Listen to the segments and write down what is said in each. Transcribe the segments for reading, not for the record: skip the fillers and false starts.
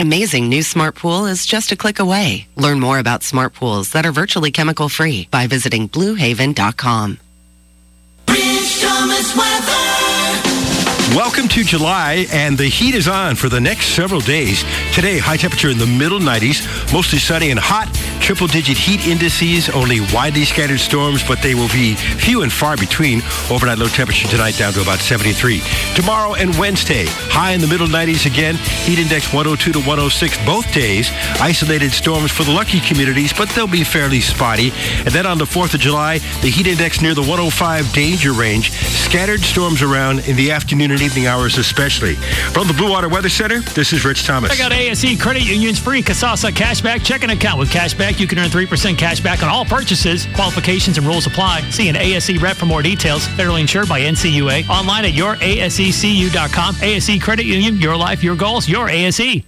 Amazing new smart pool is just a click away. Learn more about smart pools that are virtually chemical-free by visiting BlueHaven.com. Bridge Thomas weather. Welcome to July, and the heat is on for the next several days. Today, high temperature in the middle 90s, mostly sunny and hot, triple-digit heat indices, only widely scattered storms, but they will be few and far between. Overnight low temperature tonight down to about 73. Tomorrow and Wednesday, high in the middle 90s again, heat index 102 to 106 both days. Isolated storms for the lucky communities, but they'll be fairly spotty. And then on the 4th of July, the heat index near the 105 danger range. Scattered storms around in the afternoon and evening hours especially. From the Blue Water Weather Center, this is Rich Thomas. Check out ASE Credit Union's free Kasasa Cashback checking account. With Cashback, you can earn 3% cash back on all purchases. Qualifications and rules apply. See an ASE rep for more details. Federally insured by NCUA. Online at yourasecu.com. ASE Credit Union, your life, your goals, your ASE.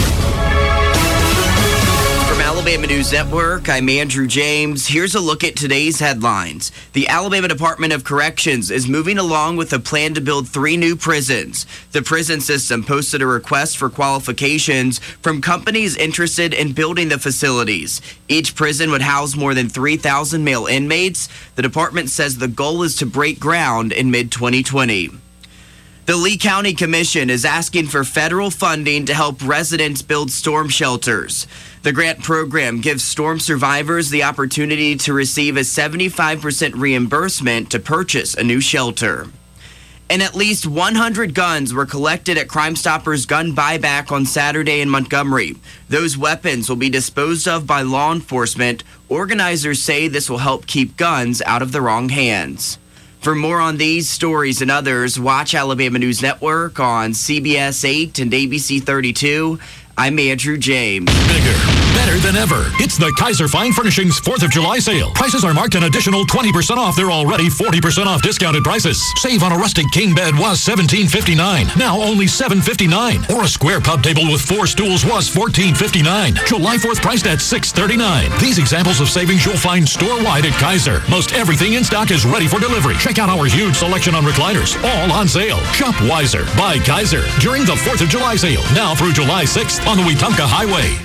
Alabama News Network, I'm Andrew James. Here's a look at today's headlines. The Alabama Department of Corrections is moving along with a plan to build 3 new prisons. The prison system posted a request for qualifications from companies interested in building the facilities. Each prison would house more than 3,000 male inmates. The department says the goal is to break ground in mid-2020. The Lee County Commission is asking for federal funding to help residents build storm shelters. The grant program gives storm survivors the opportunity to receive a 75% reimbursement to purchase a new shelter. And at least 100 guns were collected at Crime Stoppers gun buyback on Saturday in Montgomery. Those weapons will be disposed of by law enforcement. Organizers say this will help keep guns out of the wrong hands. For more on these stories and others, watch Alabama News Network on CBS 8 and ABC 32. I'm Andrew James. Bigger, better than ever. It's the Kaiser Fine Furnishings 4th of July sale. Prices are marked an additional 20% off their already 40% off discounted prices. Save on a rustic king bed was $17.59. Now only $7.59. Or a square pub table with 4 stools was $14.59. July 4th priced at $6.39. These examples of savings you'll find store-wide at Kaiser. Most everything in stock is ready for delivery. Check out our huge selection on recliners. All on sale. Shop wiser. Buy Kaiser. During the 4th of July sale. Now through July 6th. On the Wetumpka Highway.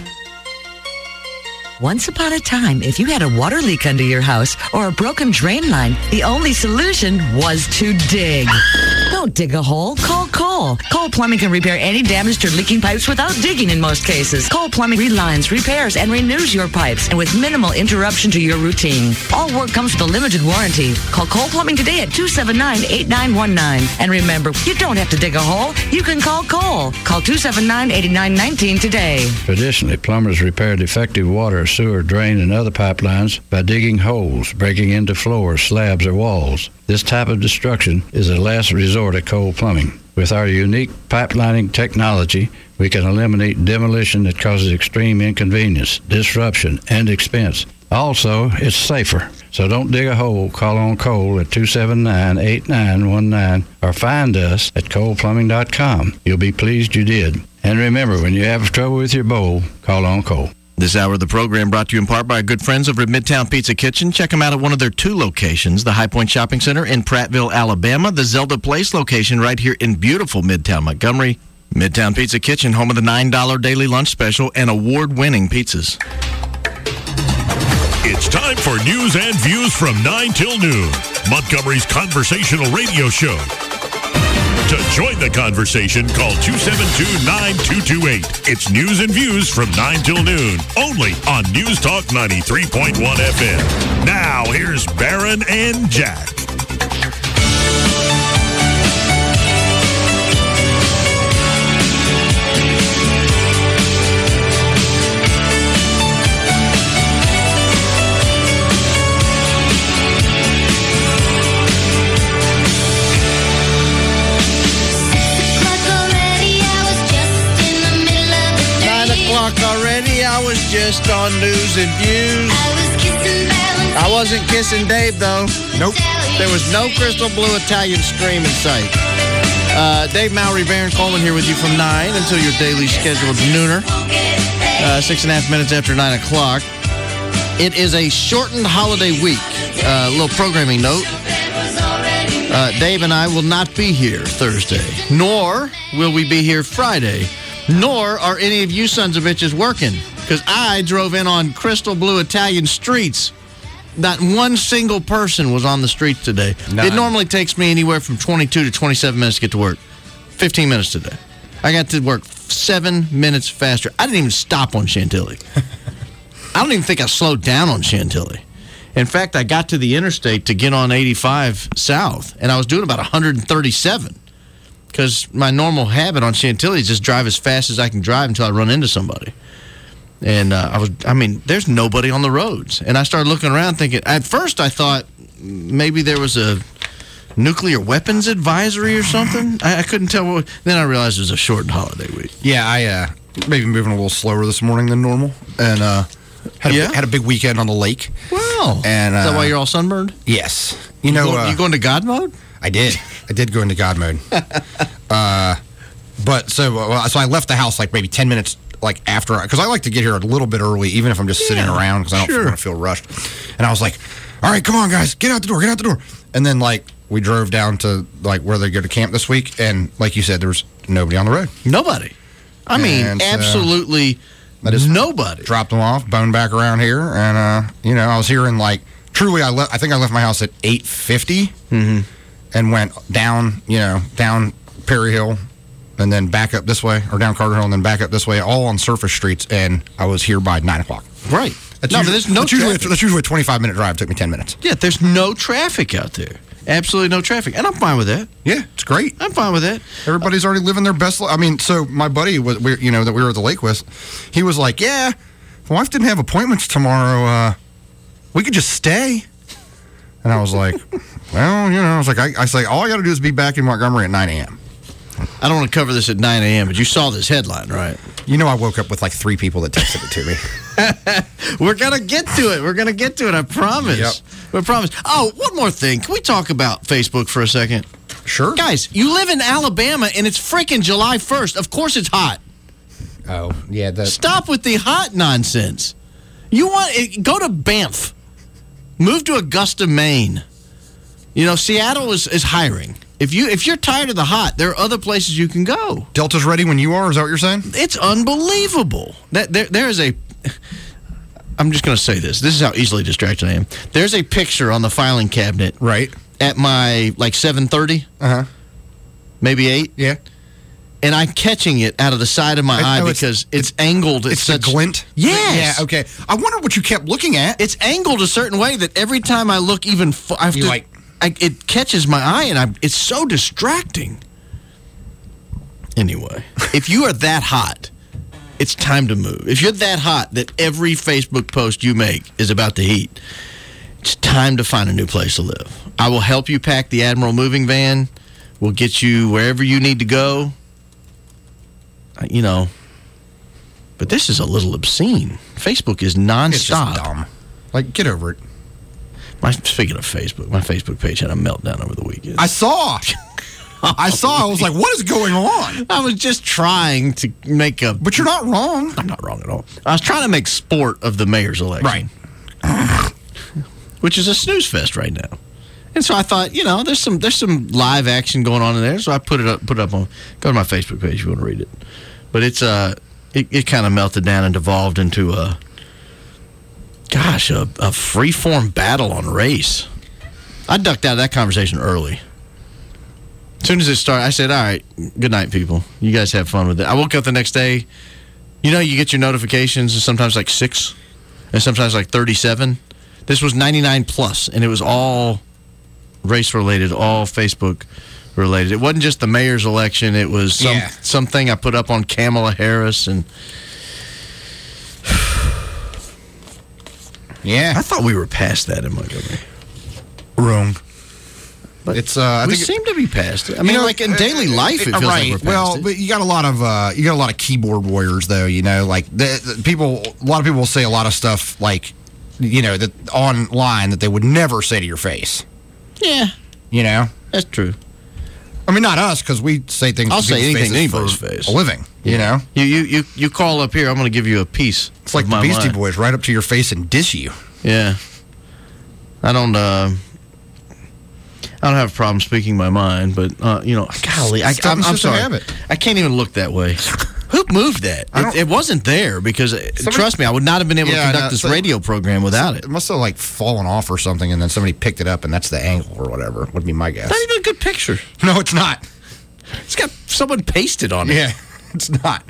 Once upon a time, if you had a water leak under your house or a broken drain line, the only solution was to dig. Don't dig a hole. Call Cole. Cole Plumbing can repair any damaged or leaking pipes without digging in most cases. Cole Plumbing relines, repairs, and renews your pipes, and with minimal interruption to your routine. All work comes with a limited warranty. Call Cole Plumbing today at 279-8919. And remember, you don't have to dig a hole. You can call Cole. Call 279-8919 today. Traditionally, plumbers repair defective water, sewer, drain, and other pipelines by digging holes, breaking into floors, slabs, or walls. This type of destruction is a last resort at Cole Plumbing. With our unique pipelining technology, we can eliminate demolition that causes extreme inconvenience, disruption, and expense. Also, it's safer. So don't dig a hole. Call on Cole at 279-8919 or find us at coleplumbing.com. You'll be pleased you did. And remember, when you have trouble with your bowl, call on Cole. This hour of the program brought to you in part by our good friends over at Midtown Pizza Kitchen. Check them out at one of their 2 locations, the High Point Shopping Center in Prattville, Alabama, the Zelda Place location right here in beautiful Midtown Montgomery. Midtown Pizza Kitchen, home of the $9 daily lunch special and award-winning pizzas. It's time for news and views from 9 till noon. Montgomery's conversational radio show. To join the conversation, call 272-9228. It's news and views from 9 till noon, only on News Talk 93.1 FM. Now, here's Barron and Jack. Already, I was just on news and views. I wasn't kissing Dave, though. Nope. There was no Crystal Blue Italian Scream in sight. Dave Mowry, Baron Coleman here with you from 9 until your daily scheduled nooner. 6.5 minutes after 9 o'clock. It is a shortened holiday week. A little programming note. Dave and I will not be here Thursday, nor will we be here Friday. Nor are any of you sons of bitches working, because I drove in on crystal blue Italian streets. Not one single person was on the streets today. None. It normally takes me anywhere from 22 to 27 minutes to get to work. 15 minutes today. I got to work 7 minutes faster. I didn't even stop on Chantilly. I don't even think I slowed down on Chantilly. In fact, I got to the interstate to get on 85 South, and I was doing about 137. Because my normal habit on Chantilly is just drive as fast as I can drive until I run into somebody. And there's nobody on the roads. And I started looking around thinking, at first I thought maybe there was a nuclear weapons advisory or something. I couldn't tell. Then I realized it was a shortened holiday week. Yeah, I maybe moving a little slower this morning than normal. And had a big weekend on the lake. Wow. And, is that why you're all sunburned? Yes. You go into God mode? I did. I did go into God mode. So I left the house like maybe 10 minutes after, because I like to get here a little bit early, even if I'm just sitting around, because I don't want to feel rushed. And I was like, all right, come on, guys, get out the door. And then we drove down to where they go to camp this week, and like you said, there was nobody on the road. Nobody. I mean, absolutely nobody. Dropped them off, boned back around here, and I was here in truly, I think I left my house at 8:50, and went down Perry Hill, and then back up this way, or down Carter Hill, and then back up this way, all on surface streets, and I was here by 9 o'clock. Right. That's usually a 25-minute drive. It took me 10 minutes. Yeah, there's no traffic out there. Absolutely no traffic. And I'm fine with that. Yeah, it's great. I'm fine with that. Everybody's already living their best life. I mean, so my buddy, that we were at the lake with, he was like, yeah, if my wife didn't have appointments tomorrow, we could just stay. And I was like, well, I was like, all I got to do is be back in Montgomery at 9 a.m. I don't want to cover this at 9 a.m., but you saw this headline, right? I woke up with 3 people that texted it to me. We're going to get to it. I promise. Yep. I promise. Oh, one more thing. Can we talk about Facebook for a second? Sure. Guys, you live in Alabama, and it's freaking July 1st. Of course it's hot. Oh, yeah. Stop with the hot nonsense. Go to Banff. Move to Augusta, Maine. Seattle is hiring. If you're tired of the hot, there are other places you can go. Delta's ready when you are. Is that what you're saying? It's unbelievable. There is a. I'm just going to say this. This is how easily distracted I am. There's a picture on the filing cabinet. Right. At my 7:30. Maybe 8. Yeah. And I'm catching it out of the side of my eye because it's angled. It's a glint? Yes. Yeah, okay. I wonder what you kept looking at. It's angled a certain way that every time I look even... it catches my eye, and it's so distracting. Anyway, if you are that hot, it's time to move. If you're that hot that every Facebook post you make is about the heat, it's time to find a new place to live. I will help you pack the Admiral moving van. We'll get you wherever you need to go. But this is a little obscene. Facebook is nonstop. It's just dumb. Get over it. Speaking of Facebook, my Facebook page had a meltdown over the weekend. I saw. I was like, what is going on? I was just trying to make a... But you're not wrong. I'm not wrong at all. I was trying to make sport of the mayor's election. Right. Which is a snooze fest right now. And so I thought, there's some live action going on in there. So I put it up on... Go to my Facebook page if you want to read it. But it's it kind of melted down and devolved into a free-form battle on race. I ducked out of that conversation early. As soon as it started, I said, all right, good night, people. You guys have fun with it. I woke up the next day. You get your notifications, and sometimes 6, and sometimes 37. This was 99 plus, and it was all race-related, all Facebook-related. It wasn't just the mayor's election. It was something I put up on Kamala Harris, and... Yeah. I thought we were past that in Montgomery. Wrong. But it's we seem to be past it. I mean, in daily life, it feels like we're past it. But you got a lot of keyboard warriors, though. A lot of people will say a lot of stuff that online that they would never say to your face. Yeah. That's true. I mean, not us, because we say things. I'll say anything to anybody's face. A living. You call up here, I'm going to give you a piece. It's like the Beastie Boys, right up to your face and diss you. Yeah. I don't have a problem speaking my mind, but golly, I'm sorry. I can't even look that way. Who moved that? It wasn't there because, trust me, I would not have been able to conduct this radio program without it. It must have fallen off or something, and then somebody picked it up, and that's the angle or whatever. Would be my guess. Not even a good picture. No, it's not. It's got someone pasted on it. Yeah, it's not.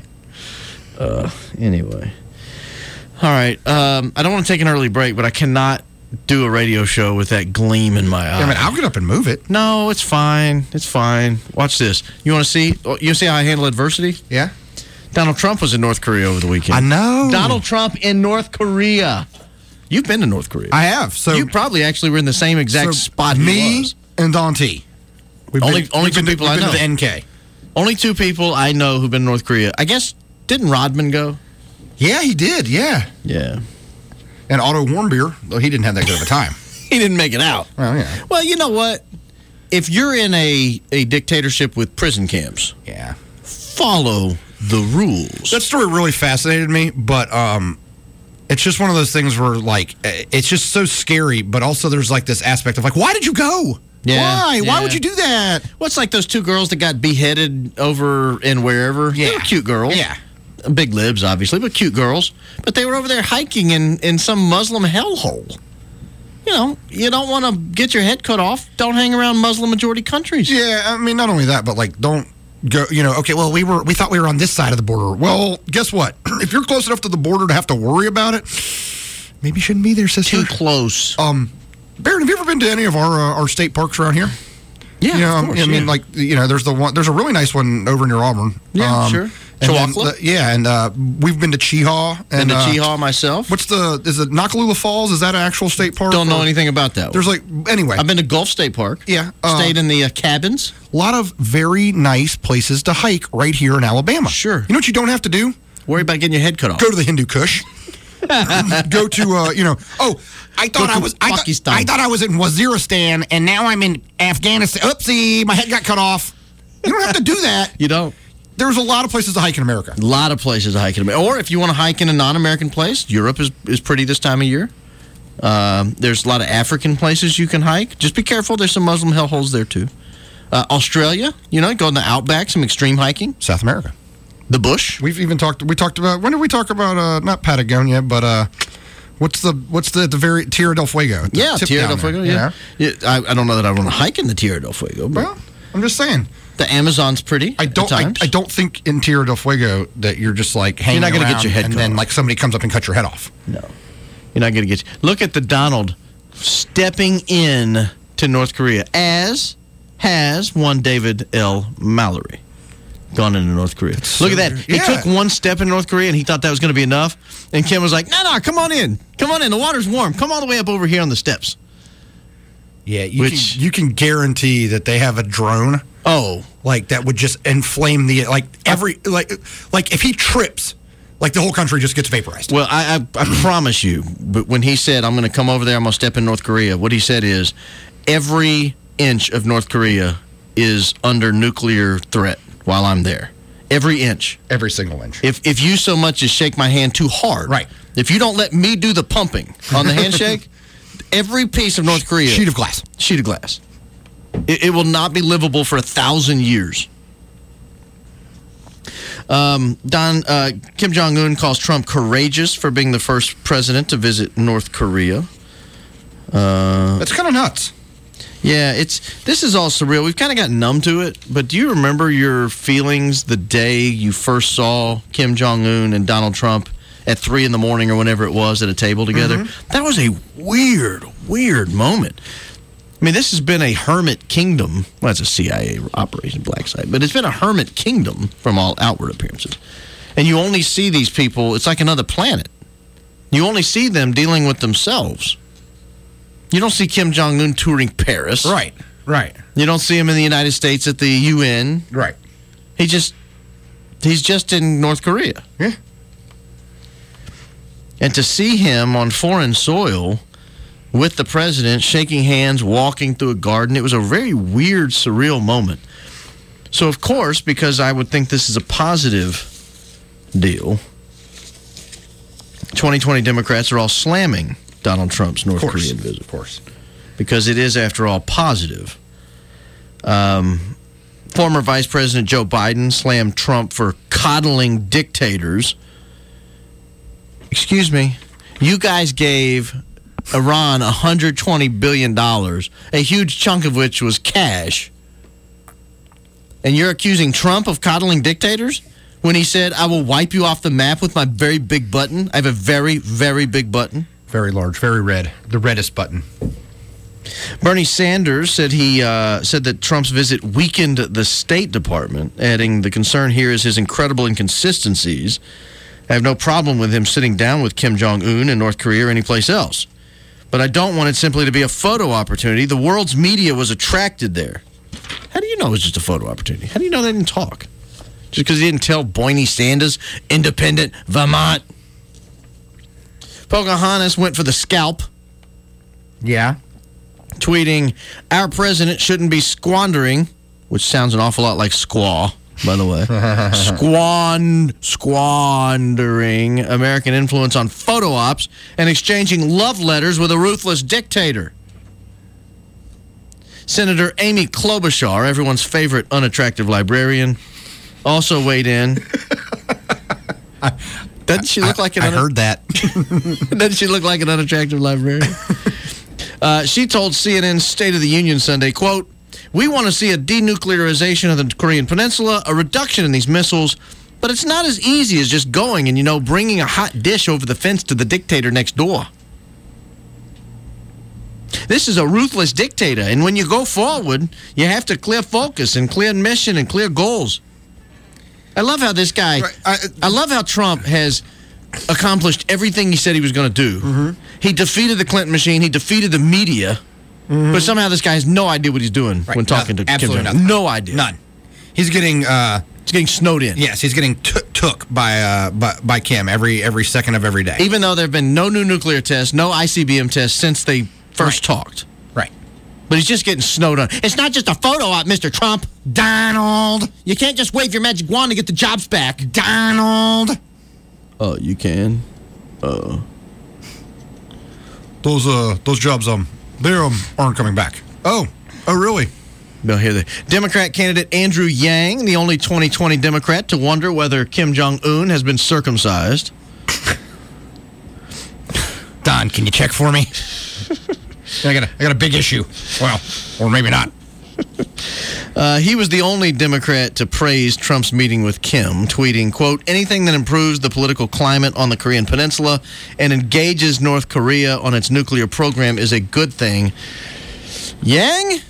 Anyway. All right. I don't want to take an early break, but I cannot do a radio show with that gleam in my eye. I mean, I'll get up and move it. No, it's fine. It's fine. Watch this. You want to see? You see how I handle adversity? Yeah. Donald Trump was in North Korea over the weekend. I know. Donald Trump in North Korea. You've been to North Korea. I have. So you probably actually were in the same exact spot he me was. And Don T. Only two people I know. We've been to the NK. Only two people I know who've been to North Korea. I guess, didn't Rodman go? Yeah, he did. Yeah. Yeah. And Otto Warmbier, though he didn't have that good of a time. He didn't make it out. Well, yeah. Well, you know what? If you're in a dictatorship with prison camps, yeah, follow the rules. That story really fascinated me, but it's just one of those things where, it's just so scary, but also there's, this aspect of, why did you go? Yeah, Why? yeah. Why would you do that? Well, it's like those two girls that got beheaded over in wherever. Yeah. They were cute girls. Yeah. Big libs, obviously, but cute girls. But they were over there hiking in some Muslim hellhole. You know, you don't want to get your head cut off. Don't hang around Muslim-majority countries. Yeah, I mean, not only that, but, don't go, okay, well, we thought we were on this side of the border. Well, guess what? If you're close enough to the border to have to worry about it, maybe you shouldn't be there, sister. Too close. Barron, have you ever been to any of our state parks around here? Yeah, of course, I mean, there's a really nice one over near Auburn. Yeah, sure. Chihuahua? We've been to Cheehaw. Been to Cheehaw myself. Is it Nakalula Falls? Is that an actual state park? Don't know anything about that one. Anyway. I've been to Gulf State Park. Yeah. Stayed in the cabins. A lot of very nice places to hike right here in Alabama. Sure. You know what you don't have to do? Worry about getting your head cut off. Go to the Hindu Kush. Go to, I thought I was in Waziristan, and now I'm in Afghanistan. Oopsie, my head got cut off. You don't have to do that. You don't. There's a lot of places to hike in America. A lot of places to hike in America. Or if you want to hike in a non-American place, Europe is pretty this time of year. There's a lot of African places you can hike. Just be careful. There's some Muslim hellholes there, too. Australia, go in the outback, some extreme hiking. South America. The bush. We talked about, when did we talk about, not Patagonia, but what's the very, Tierra del Fuego? Yeah, Tierra del Fuego, yeah. I don't know that I want to hike in the Tierra del Fuego. But well, I'm just saying. The Amazon's pretty. I don't think in Tierra del Fuego that you're just hanging around. You're not going to get your head cut and then off. Somebody comes up and cuts your head off. No. You're not going to get. Look at the Donald stepping in to North Korea, as has one David L. Mallory gone into North Korea. Look at that. He took one step in North Korea and he thought that was going to be enough. And Kim was like, no, come on in. Come on in. The water's warm. Come all the way up over here on the steps. Yeah, you can guarantee that they have a drone. Oh, that would just inflame the if he trips, the whole country just gets vaporized. Well, I promise you. But when he said I'm going to come over there, I'm going to step in North Korea. What he said is every inch of North Korea is under nuclear threat while I'm there. Every inch, every single inch. If you so much as shake my hand too hard, right? If you don't let me do the pumping on the handshake. Every piece of North Korea. Sheet of glass. It will not be livable for 1,000 years. Kim Jong-un calls Trump courageous for being the first president to visit North Korea. That's kind of nuts. Yeah, this is all surreal. We've kind of gotten numb to it, but do you remember your feelings the day you first saw Kim Jong-un and Donald Trump at 3 a.m. or whenever it was at a table together? Mm-hmm. That was a weird moment. I mean, this has been a hermit kingdom. Well, it's a CIA operation, black site, but it's been a hermit kingdom from all outward appearances. And you only see these people, it's like another planet. You only see them dealing with themselves. You don't see Kim Jong-un touring Paris. Right. You don't see him in the United States at the UN. Right. He's just in North Korea. Yeah. And to see him on foreign soil with the president, shaking hands, walking through a garden, it was a very weird, surreal moment. So, of course, because I would think this is a positive deal, 2020 Democrats are all slamming Donald Trump's North Korean visit. Of course. Because it is, after all, positive. Former Vice President Joe Biden slammed Trump for coddling dictators. Excuse me. You guys gave Iran $120 billion, a huge chunk of which was cash. And you're accusing Trump of coddling dictators? When he said, I will wipe you off the map with my very big button. I have a very, very big button. Very large, very red. The reddest button. Bernie Sanders said said that Trump's visit weakened the State Department, adding the concern here is his incredible inconsistencies. I have no problem with him sitting down with Kim Jong-un in North Korea or anyplace else. But I don't want it simply to be a photo opportunity. The world's media was attracted there. How do you know it was just a photo opportunity? How do you know they didn't talk? Just because he didn't tell Bernie Sanders, independent Vermont. Pocahontas went for the scalp. Yeah. Tweeting, our president shouldn't be squandering, which sounds an awful lot like squaw, by the way. Squandering American influence on photo ops and exchanging love letters with a ruthless dictator. Senator Amy Klobuchar, everyone's favorite unattractive librarian, also weighed in. Doesn't she look like an I heard that. Doesn't she look like an unattractive librarian? She told CNN's State of the Union Sunday, quote, we want to see a denuclearization of the Korean Peninsula, a reduction in these missiles, but it's not as easy as just going and, bringing a hot dish over the fence to the dictator next door. This is a ruthless dictator, and when you go forward, you have to clear focus and clear mission and clear goals. I love how this guy, I love how Trump has accomplished everything he said he was going to do. Mm-hmm. He defeated the Clinton machine, he defeated the media, but somehow this guy has no idea what he's doing when talking to Kim Jong-un. No idea. None. He's getting snowed in. Yes, he's getting took by Kim every second of every day. Even though there have been no new nuclear tests, no ICBM tests since they first talked. Right. But he's just getting snowed on. It's not just a photo op, Mr. Trump. Donald. You can't just wave your magic wand to get the jobs back. Donald. Oh, you can. Those jobs they aren't coming back. Oh, really? They'll hear that. Democrat candidate Andrew Yang, the only 2020 Democrat to wonder whether Kim Jong-un has been circumcised. Don, can you check for me? I got a big issue. Well, or maybe not. He was the only Democrat to praise Trump's meeting with Kim, tweeting, quote, anything that improves the political climate on the Korean Peninsula and engages North Korea on its nuclear program is a good thing. Yang?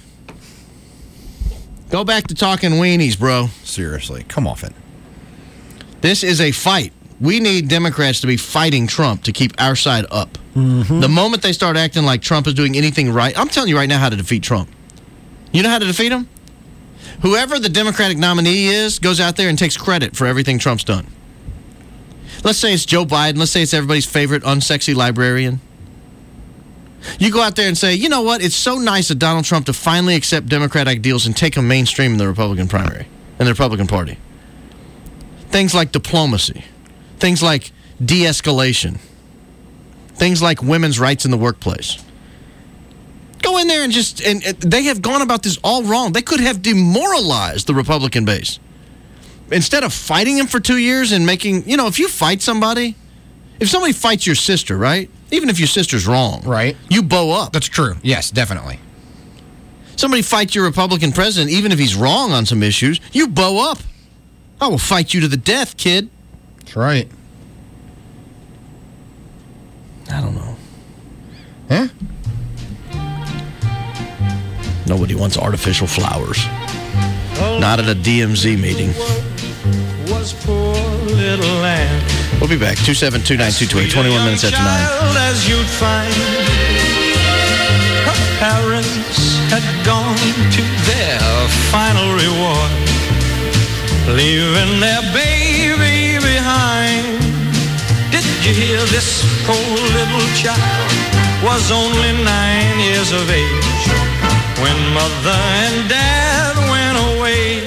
Go back to talking weenies, bro. Seriously, come off it. This is a fight. We need Democrats to be fighting Trump to keep our side up. Mm-hmm. The moment they start acting like Trump is doing anything right, I'm telling you right now how to defeat Trump. You know how to defeat him? Whoever the Democratic nominee is goes out there and takes credit for everything Trump's done. Let's say it's Joe Biden. Let's say it's everybody's favorite unsexy librarian. You go out there and say, you know what? It's so nice of Donald Trump to finally accept Democrat ideals and take them mainstream in the Republican primary and the Republican Party. Things like diplomacy. Things like de-escalation. Things like women's rights in the workplace. Go in there and and they have gone about this all wrong. They could have demoralized the Republican base. Instead of fighting him for 2 years and making, if you fight somebody, if somebody fights your sister, right? Even if your sister's wrong. Right. You bow up. That's true. Yes, definitely. Somebody fights your Republican president, even if he's wrong on some issues, you bow up. I will fight you to the death, kid. That's right. I don't know. Huh? Nobody wants artificial flowers. Not at a DMZ meeting. Was poor little lamb. We'll be back. 272-9228, 21 minutes after 9. As you'd find, her parents had gone to their final reward, leaving their baby behind. Did you hear this poor little child was only 9 years of age when mother and dad went away?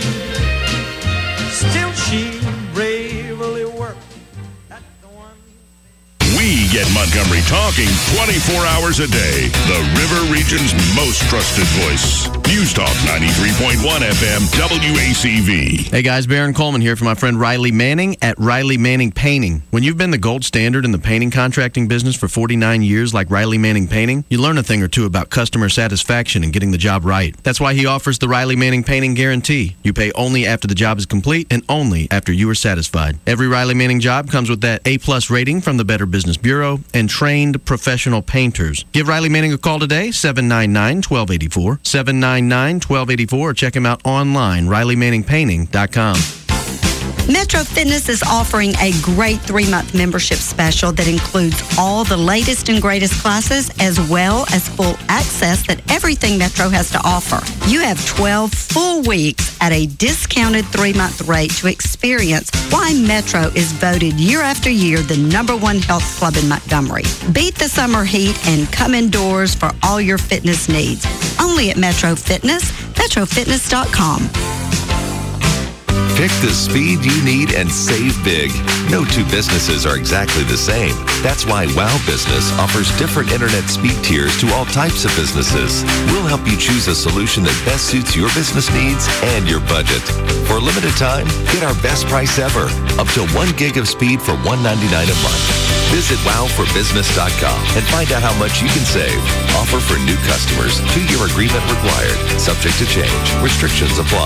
Still she bravely worked at the one. We get Montgomery talking 24 hours a day. The River Region's most trusted voice. News Talk 93.1 FM WACV. Hey guys, Baron Coleman here for my friend Riley Manning at Riley Manning Painting. When you've been the gold standard in the painting contracting business for 49 years like Riley Manning Painting, you learn a thing or two about customer satisfaction and getting the job right. That's why he offers the Riley Manning Painting Guarantee. You pay only after the job is complete and only after you are satisfied. Every Riley Manning job comes with that A+ rating from the Better Business Bureau and trained professional painters. Give Riley Manning a call today, 799-1284, 799-1284, or check him out online, RileyManningPainting.com. Metro Fitness is offering a great 3-month membership special that includes all the latest and greatest classes as well as full access that everything Metro has to offer. You have 12 full weeks at a discounted 3-month rate to experience why Metro is voted year after year the #1 health club in Montgomery. Beat the summer heat and come indoors for all your fitness needs. Only at Metro Fitness, metrofitness.com. Pick the speed you need and save big. No two businesses are exactly the same. That's why Wow Business offers different internet speed tiers to all types of businesses. We'll help you choose a solution that best suits your business needs and your budget. For a limited time, get our best price ever, up to 1 gig of speed for $1.99 a month. Visit wowforbusiness.com and find out how much you can save. Offer for new customers. 2-year agreement required. Subject to change. Restrictions apply.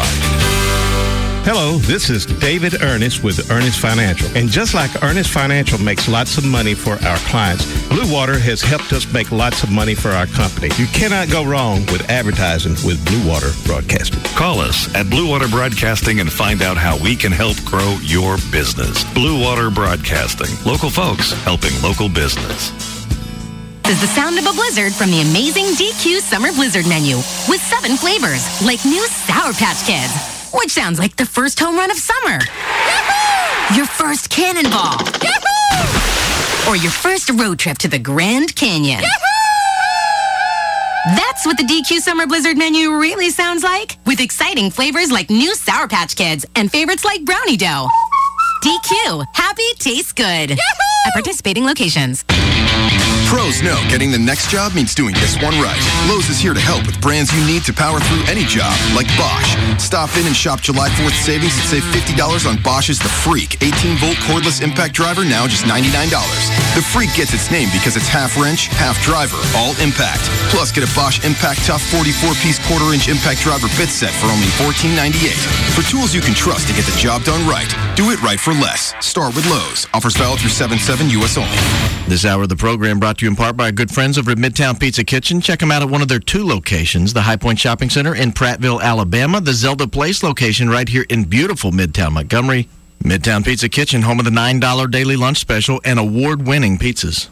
Hello, this is David Ernest with Ernest Financial. And just like Ernest Financial makes lots of money for our clients, Blue Water has helped us make lots of money for our company. You cannot go wrong with advertising with Blue Water Broadcasting. Call us at Blue Water Broadcasting and find out how we can help grow your business. Blue Water Broadcasting. Local folks helping local business. This is the sound of a blizzard from the amazing DQ Summer Blizzard menu with 7 flavors, like new Sour Patch Kids, which sounds like the first home run of summer. Yahoo! Your first cannonball. Yahoo! Or your first road trip to the Grand Canyon. Yahoo! That's what the DQ Summer Blizzard menu really sounds like, with exciting flavors like new Sour Patch Kids and favorites like Brownie Dough. DQ, happy tastes good. Yahoo! At participating locations. Pros know getting the next job means doing this one right. Lowe's is here to help with brands you need to power through any job, like Bosch. Stop in and shop July 4th savings and save $50 on Bosch's The Freak 18-volt cordless impact driver, now just $99. The Freak gets its name because it's half wrench, half driver, all impact. Plus, get a Bosch Impact Tough 44-piece quarter-inch impact driver bit set for only $14.98. For tools you can trust to get the job done right, do it right for less. Start with Lowe's. Offers valid through 7/7 U.S. only. This hour of the program brought to you in part by our good friends over at Midtown Pizza Kitchen. Check them out at one of their 2 locations, the High Point Shopping Center in Prattville, Alabama, the Zelda Place location right here in beautiful Midtown Montgomery. Midtown Pizza Kitchen, home of the $9 daily lunch special and award-winning pizzas.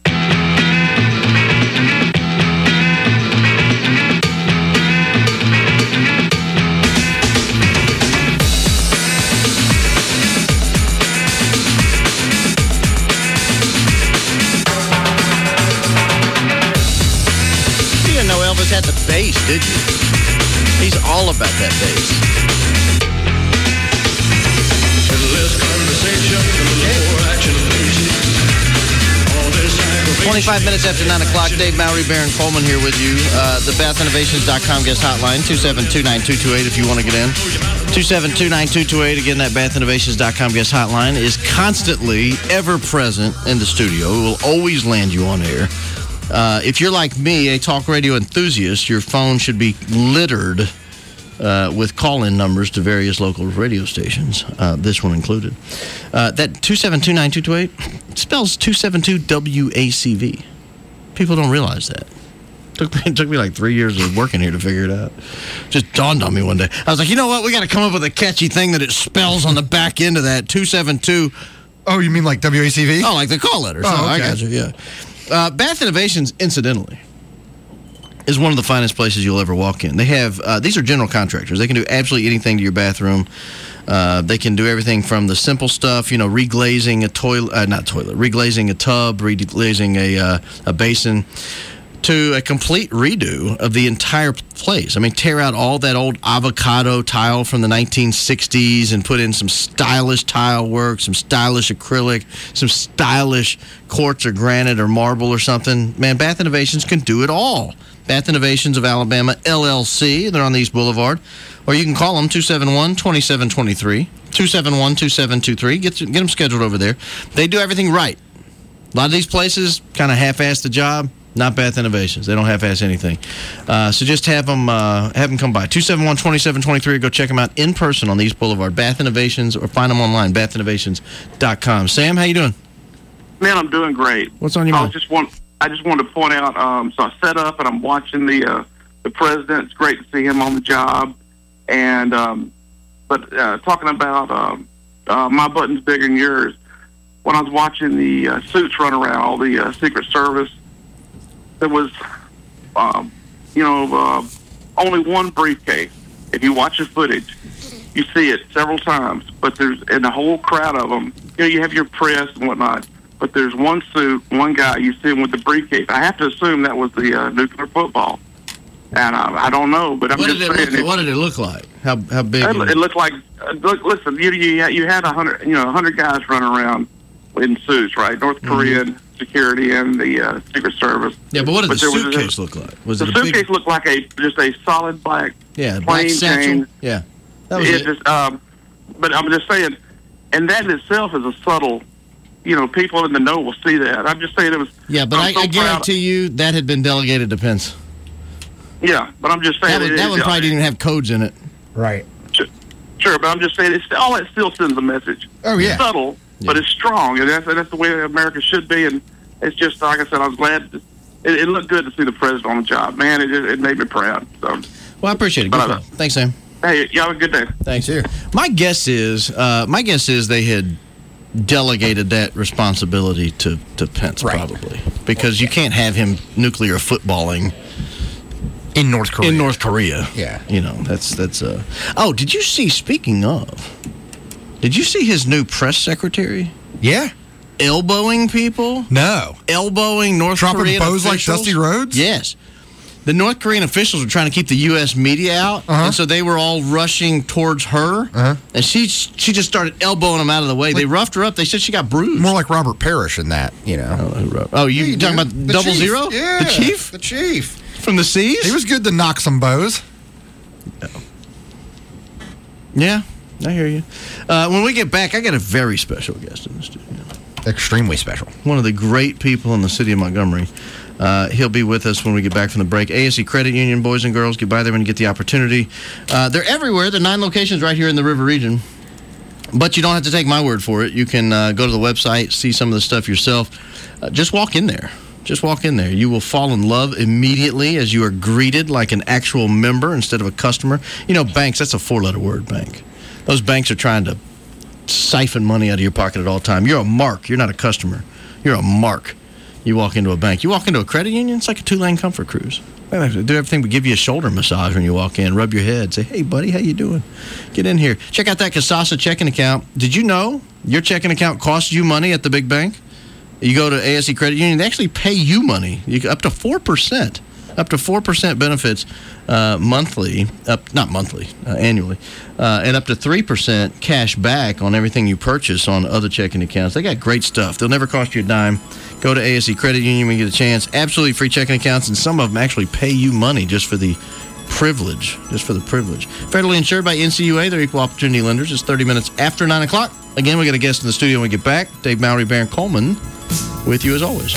Had the bass, did you? He's all about that bass. 25 minutes after 9 o'clock, Dave Mowry, Baron Coleman here with you. The BathInnovations.com guest hotline, 272-9228 if you want to get in. 272-9228. Again, that BathInnovations.com guest hotline is constantly ever present in the studio. It will always land you on air. If you're like me, a talk radio enthusiast, your phone should be littered with call-in numbers to various local radio stations, this one included. That 272-9228 spells 272-WACV. People don't realize that. It took me like 3 years of working here to figure it out. Just dawned on me one day. I was like, you know what? We got to come up with a catchy thing that it spells on the back end of that 272. Oh, you mean like WACV? Oh, like the call letters. Oh, okay. I got you, yeah. Bath Innovations, incidentally, is one of the finest places you'll ever walk in. They have, these are general contractors. They can do absolutely anything to your bathroom. They can do everything from the simple stuff, reglazing a toilet, reglazing a tub, reglazing a basin, to a complete redo of the entire place. I mean, tear out all that old avocado tile from the 1960s and put in some stylish tile work, some stylish acrylic, some stylish quartz or granite or marble or something. Man, Bath Innovations can do it all. Bath Innovations of Alabama, LLC. They're on the East Boulevard. Or you can call them, 271-2723, 271-2723. Get them scheduled over there. They do everything right. A lot of these places kind of half-ass the job. Not Bath Innovations. They don't half-ass anything. So just have them come by. 271-2723. Go check them out in person on the East Boulevard. Bath Innovations, or find them online, bathinnovations.com. Sam, how you doing? Man, I'm doing great. What's on your mind? I just wanted to point out, so I set up and I'm watching the president. It's great to see him on the job. And but talking about my button's bigger than yours, when I was watching the suits run around, all the Secret Service, there was, only one briefcase. If you watch the footage, you see it several times. But there's, in the whole crowd of them, you have your press and whatnot. But there's one suit, one guy, you see him with the briefcase. I have to assume that was the nuclear football. And I don't know, but I'm just saying. What did it look like? How big? It looked like. Listen, you had 100 guys running around in suits, right? North Korean security and the Secret Service. Yeah, but what did the suitcase look like? The suitcase looked like just a solid black plain chain. Yeah, that was it. But I'm just saying, and that in itself is a subtle. People in the know will see that. I'm just saying it was. Yeah, but I guarantee you that had been delegated to Pence. Yeah, but I'm just saying that one probably didn't even have codes in it. Right. Sure, but I'm just saying all that still sends a message. Oh yeah, it's subtle, but it's strong, and that's the way America should be. And it's just like I said, I was glad. It looked good to see the president on the job. Man, it made me proud. So. Well, I appreciate it. Good call. Thanks, Sam. Hey, y'all have a good day. Thanks. Here. My guess is they had delegated that responsibility to Pence, probably, because you can't have him nuclear footballing in North Korea. Yeah, that's. Oh, did you see? Speaking of, did you see his new press secretary? Yeah, elbowing people. No, elbowing North Korean bows officials like Dusty Rhodes. Yes. The North Korean officials were trying to keep the U.S. media out, and so they were all rushing towards her, and she just started elbowing them out of the way. They roughed her up. They said she got bruised. More like Robert Parrish in that, Oh, you talking about the Double chief. Zero? Yeah, the chief? The chief. From the seas? He was good to knock some bows. Yeah, I hear you. When we get back, I got a very special guest in the studio. Extremely special. One of the great people in the city of Montgomery. He'll be with us when we get back from the break. ASE Credit Union, boys and girls, get by there when you get the opportunity. They're everywhere. There are 9 locations right here in the River region. But you don't have to take my word for it. You can go to the website, see some of the stuff yourself. Just walk in there. Just walk in there. You will fall in love immediately as you are greeted like an actual member instead of a customer. Banks, that's a 4-letter word, bank. Those banks are trying to siphon money out of your pocket at all time. You're a mark. You're not a customer. You're a mark. You walk into a bank. You walk into a credit union, it's like a 2-lane comfort cruise. They have to do everything but give you a shoulder massage when you walk in, rub your head, say, hey, buddy, how you doing? Get in here. Check out that Kasasa checking account. Did you know your checking account costs you money at the big bank? You go to ASE Credit Union, they actually pay you money, up to 4%. Up to 4% benefits monthly, annually, and up to 3% cash back on everything you purchase on other checking accounts. They got great stuff. They'll never cost you a dime. Go to ASE Credit Union when you get a chance. Absolutely free checking accounts, and some of them actually pay you money just for the privilege. Federally insured by NCUA. They're equal opportunity lenders. It's 30 minutes after 9 o'clock. Again, we got a guest in the studio when we get back. Dave Mowry, Baron Coleman, with you as always.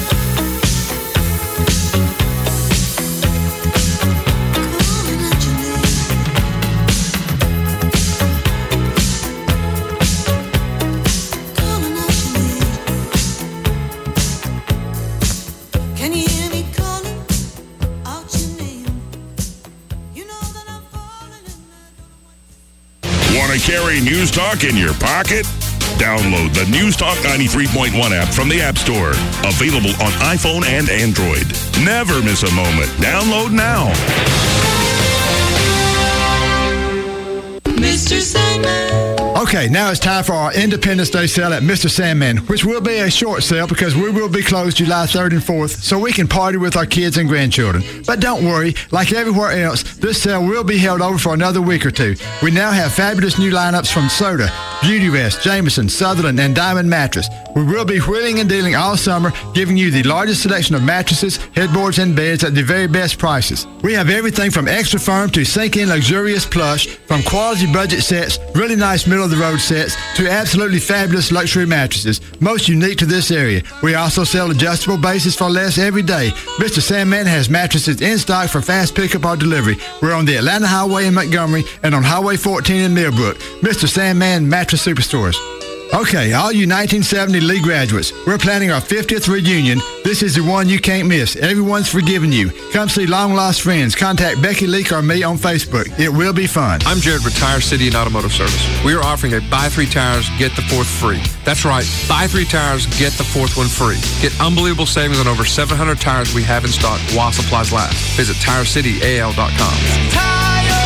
Carry News Talk in your pocket? Download the News Talk 93.1 app from the App Store. Available on iPhone and Android. Never miss a moment. Download now. Mr. Sandman. Okay, now it's time for our Independence Day sale at Mr. Sandman, which will be a short sale because we will be closed July 3rd and 4th, so we can party with our kids and grandchildren. But don't worry, like everywhere else, this sale will be held over for another week or two. We now have fabulous new lineups from Soda, Beauty Rest, Jameson, Sutherland, and Diamond Mattress. We will be wheeling and dealing all summer, giving you the largest selection of mattresses, headboards, and beds at the very best prices. We have everything from extra firm to sink-in luxurious plush, from quality budget sets, really nice middle-of-the-road sets, to absolutely fabulous luxury mattresses, most unique to this area. We also sell adjustable bases for less every day. Mr. Sandman has mattresses in stock for fast pickup or delivery. We're on the Atlanta Highway in Montgomery and on Highway 14 in Millbrook. Mr. Sandman Mattress Superstores. Okay, all you 1970 Lee graduates, we're planning our 50th reunion. This is the one you can't miss. Everyone's forgiven you. Come see Long Lost Friends. Contact Becky Leak or me on Facebook. It will be fun. I'm Jared with Tire City and Automotive Service. We are offering a buy 3 tires, get the 4th free. That's right, buy 3 tires, get the 4th one free. Get unbelievable savings on over 700 tires we have in stock while supplies last. Visit TireCityAL.com.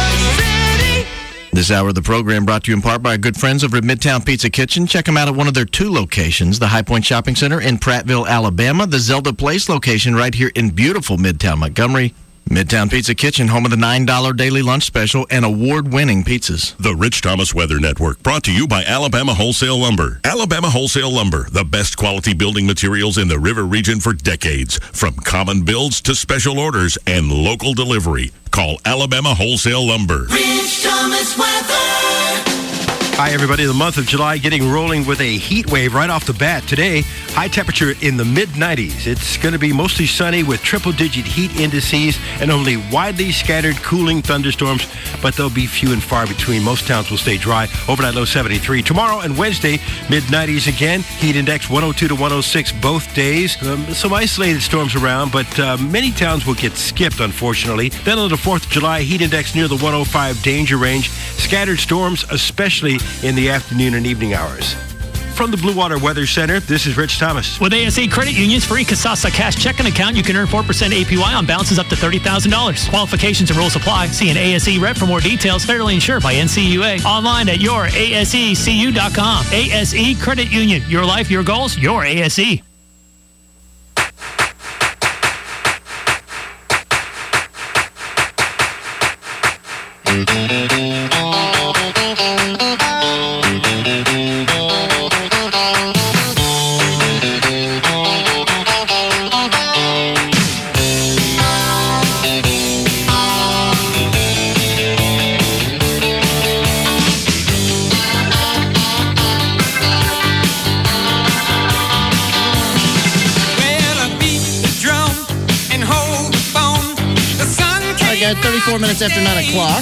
This hour of the program brought to you in part by our good friends over at Midtown Pizza Kitchen. Check them out at one of their 2 locations, the High Point Shopping Center in Prattville, Alabama, the Zelda Place location right here in beautiful Midtown Montgomery. Midtown Pizza Kitchen, home of the $9 daily lunch special and award-winning pizzas. The Rich Thomas Weather Network, brought to you by Alabama Wholesale Lumber. Alabama Wholesale Lumber, the best quality building materials in the river region for decades. From common builds to special orders and local delivery. Call Alabama Wholesale Lumber. Rich Thomas Weather. Hi, everybody. The month of July getting rolling with a heat wave right off the bat. Today, high temperature in the mid-90s. It's going to be mostly sunny with triple-digit heat indices and only widely scattered cooling thunderstorms, but they'll be few and far between. Most towns will stay dry. Overnight low 73. Tomorrow and Wednesday, mid-90s again. Heat index 102 to 106 both days. Some isolated storms around, but many towns will get skipped, unfortunately. Then on the 4th of July, heat index near the 105 danger range. Scattered storms, especially in the afternoon and evening hours. From the Blue Water Weather Center, this is Rich Thomas. With ASE Credit Union's free Kasasa Cash checking account, you can earn 4% APY on balances up to $30,000. Qualifications and rules apply. See an ASE rep for more details. Federally insured by NCUA. Online at yourasecu.com. ASE Credit Union. Your life, your goals, your ASE. At 34 minutes after 9 o'clock.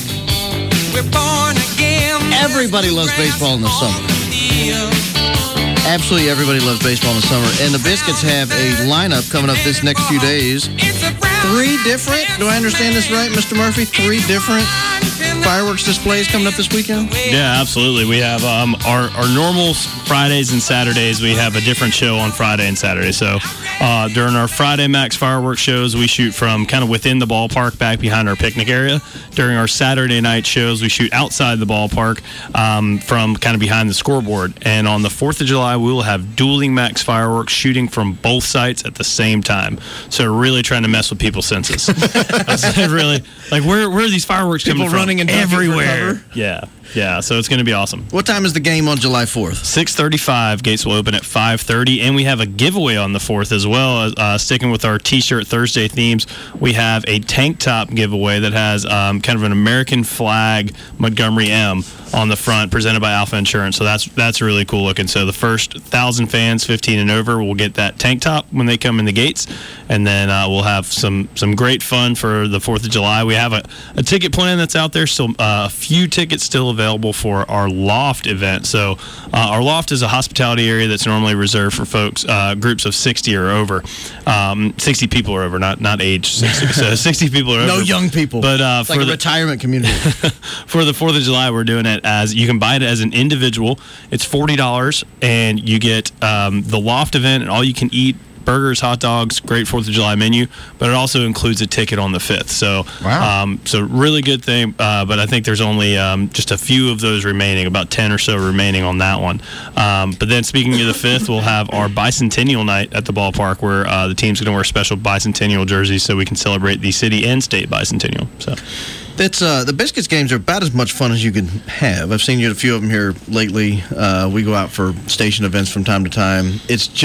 Everybody loves baseball in the summer. Absolutely everybody loves baseball in the summer. And the Biscuits have a lineup coming up this next few days. 3 different, do I understand this right, Mr. Murphy? 3 different fireworks displays coming up this weekend? Yeah, absolutely. We have our normal Fridays and Saturdays. We have a different show on Friday and Saturday. So during our Friday Max fireworks shows, we shoot from kind of within the ballpark back behind our picnic area. During our Saturday night shows, we shoot outside the ballpark from kind of behind the scoreboard. And on the 4th of July, we will have dueling Max fireworks shooting from both sites at the same time. So we're really trying to mess with people's senses. Really, like where are these fireworks coming from? People running and everywhere. Yeah. So it's going to be awesome. What time is the game on July 4th? 6:35. Gates will open at 5:30, and we have a giveaway on the 4th as well. Sticking with our T-shirt Thursday themes, we have a tank top giveaway that has kind of an American flag Montgomery M on the front, presented by Alpha Insurance. So that's really cool looking. So the first 1,000 fans, 15 and over, will get that tank top when they come in the gates, and then we'll have some great fun for the 4th of July. We have a ticket plan that's out there, so a few tickets still available for our Loft event. So our Loft is a hospitality area that's normally reserved for folks, groups of 60 or over. 60 people or over, not age 60. So 60 people or over. No young people. But it's like a retirement community. For the 4th of July, we're doing it as, you can buy it as an individual. It's $40, and you get the Loft event and all you can eat burgers, hot dogs, great 4th of July menu, but it also includes a ticket on the 5th. So, so really good thing. But I think there's only just a few of those remaining, about 10 or so remaining on that one. But then speaking of the 5th, we'll have our bicentennial night at the ballpark, where the team's going to wear special bicentennial jerseys so we can celebrate the city and state bicentennial. So. It's the Biscuits games are about as much fun as you can have. I've seen you at a few of them here lately. We go out for station events from time to time.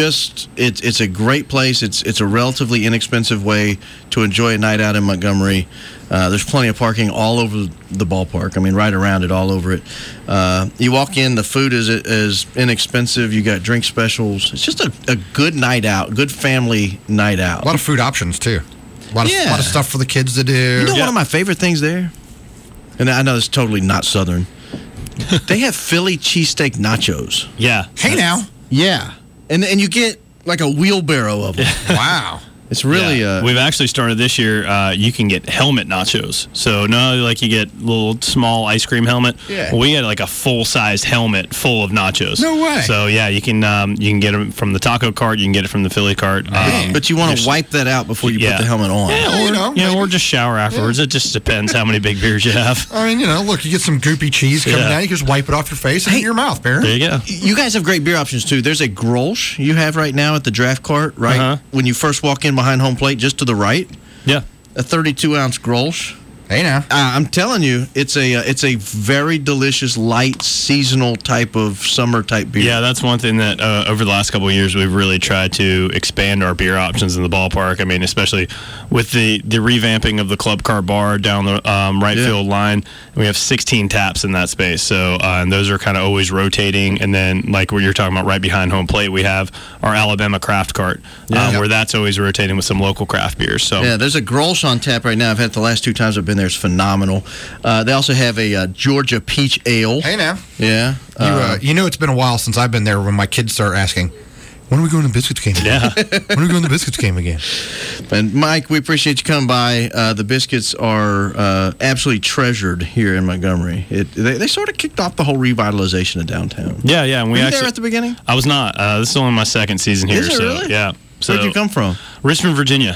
It's a great place. It's a relatively inexpensive way to enjoy a night out in Montgomery. There's plenty of parking all over the ballpark. I mean, right around it, all over it. You walk in, the food is inexpensive. You got drink specials. It's just a good night out, good family night out. A lot of food options too. A lot of stuff for the kids to do. You know, one of my favorite things there, and I know it's totally not Southern, they have Philly cheesesteak nachos. Yeah. Hey now. Yeah. And you get like a wheelbarrow of them. Wow. It's really we've actually started this year. You can get helmet nachos. So not only like you get a little small ice cream helmet. Yeah. We get like a full-sized helmet full of nachos. No way. So yeah, you can get them from the taco cart. You can get it from the Philly cart. But you want to wipe that out before you put the helmet on. Yeah, or just shower afterwards. It just depends how many big beers you have. I mean, look, you get some goopy cheese coming down. You can just wipe it off your face and in your mouth, Baron. There you go. You guys have great beer options too. There's a Grolsch you have right now at the draft cart, right? When you first walk in behind home plate, just to the right. Yeah. A 32-ounce Grolsch. Hey now. I'm telling you, it's a very delicious, light, seasonal type of summer type beer. Yeah, that's one thing that over the last couple of years we've really tried to expand our beer options in the ballpark. I mean, especially with the revamping of the Club Car Bar down the right field line. We have 16 taps in that space. So, and those are kind of always rotating. And then, like what you're talking about, right behind home plate, we have our Alabama Craft Cart, where that's always rotating with some local craft beers. So yeah, there's a Grolsch on tap right now. I've had it the last 2 times I've been there. It's phenomenal. They also have a Georgia Peach Ale. Hey now. Yeah. It's been a while since I've been there when my kids start asking, when are we going to the Biscuits game again? Yeah. When are we going to the Biscuits game again? And Mike, we appreciate you coming by. The Biscuits are absolutely treasured here in Montgomery. They sort of kicked off the whole revitalization of downtown. Yeah. And Were you there at the beginning? I was not. This is only my second season here. Is it really? Yeah. So, where'd you come from? Richmond, Virginia.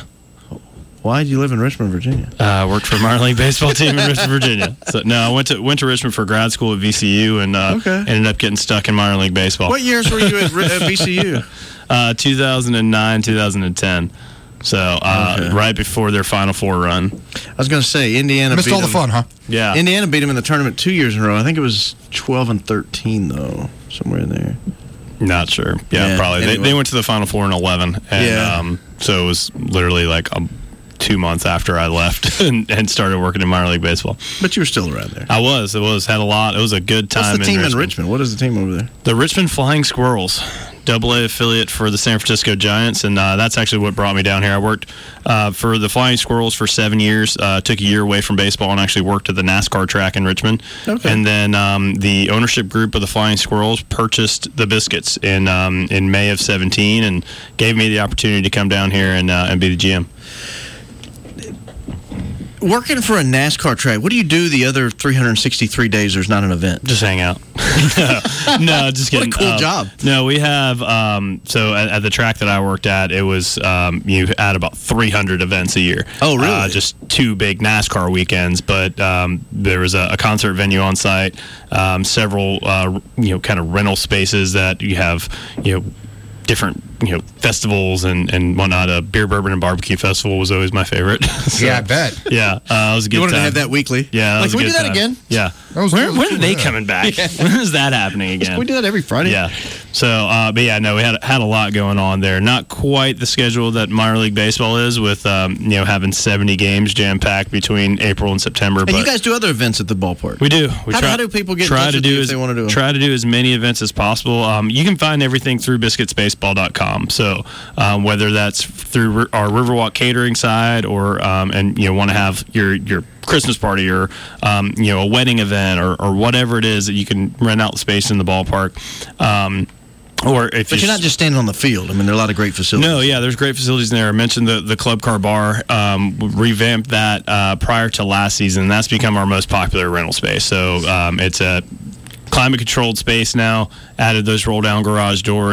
Why did you live in Richmond, Virginia? Worked for minor league baseball team in Richmond, Virginia. So no, I went to Richmond for grad school at VCU and ended up getting stuck in minor league baseball. What years were you at VCU? 2009, 2010. So right before their Final Four run. I was going to say Indiana missed all the fun, huh? Yeah. Indiana beat them in the tournament 2 years in a row. I think it was 12 and 13 though, somewhere in there. Not sure. Yeah, probably. Anyway. They went to the Final Four in 11, and so it was literally like 2 months after I left and started working in minor league baseball. But you were still around there. I was. Had a lot. It was a good time. What's the team in Richmond? What is the team over there? The Richmond Flying Squirrels, AA affiliate for the San Francisco Giants, and that's actually what brought me down here. I worked for the Flying Squirrels for 7 years, took a year away from baseball and actually worked at the NASCAR track in Richmond. Okay. And then the ownership group of the Flying Squirrels purchased the Biscuits in May of 17 and gave me the opportunity to come down here and be the GM. Working for a NASCAR track, what do you do the other 363 days there's not an event? Just hang out. No, just kidding. What a cool job. No, we have, so at the track that I worked at, it was, you had about 300 events a year. Oh, really? Just 2 big NASCAR weekends, but there was a concert venue on site, several, kind of rental spaces that you have, different festivals and whatnot. A beer, bourbon, and barbecue festival was always my favorite. So, yeah, I bet. Yeah, it was a good You wanted time. to have that weekly? Yeah, Can we do that again? Yeah. When are they coming back? Yeah. When is that happening again? Can we do that every Friday? Yeah. So, but yeah, no, we had a lot going on there. Not quite the schedule that minor league baseball is, with having 70 games jam packed between April and September. And but you guys do other events at the ballpark. we do. How do people get in touch with you if they want to do them? Try to do as many events as possible. You can find everything through biscuitsbaseball.com. So whether that's through our Riverwalk catering side or and want to have your Christmas party or a wedding event or whatever it is that you can rent out the space in the ballpark. Or if But you're not just standing on the field. I mean, there are a lot of great facilities. No, yeah, there's great facilities in there. I mentioned the Club Car Bar. Revamped that prior to last season. That's become our most popular rental space. So it's a climate-controlled space now. Added those roll-down garage doors.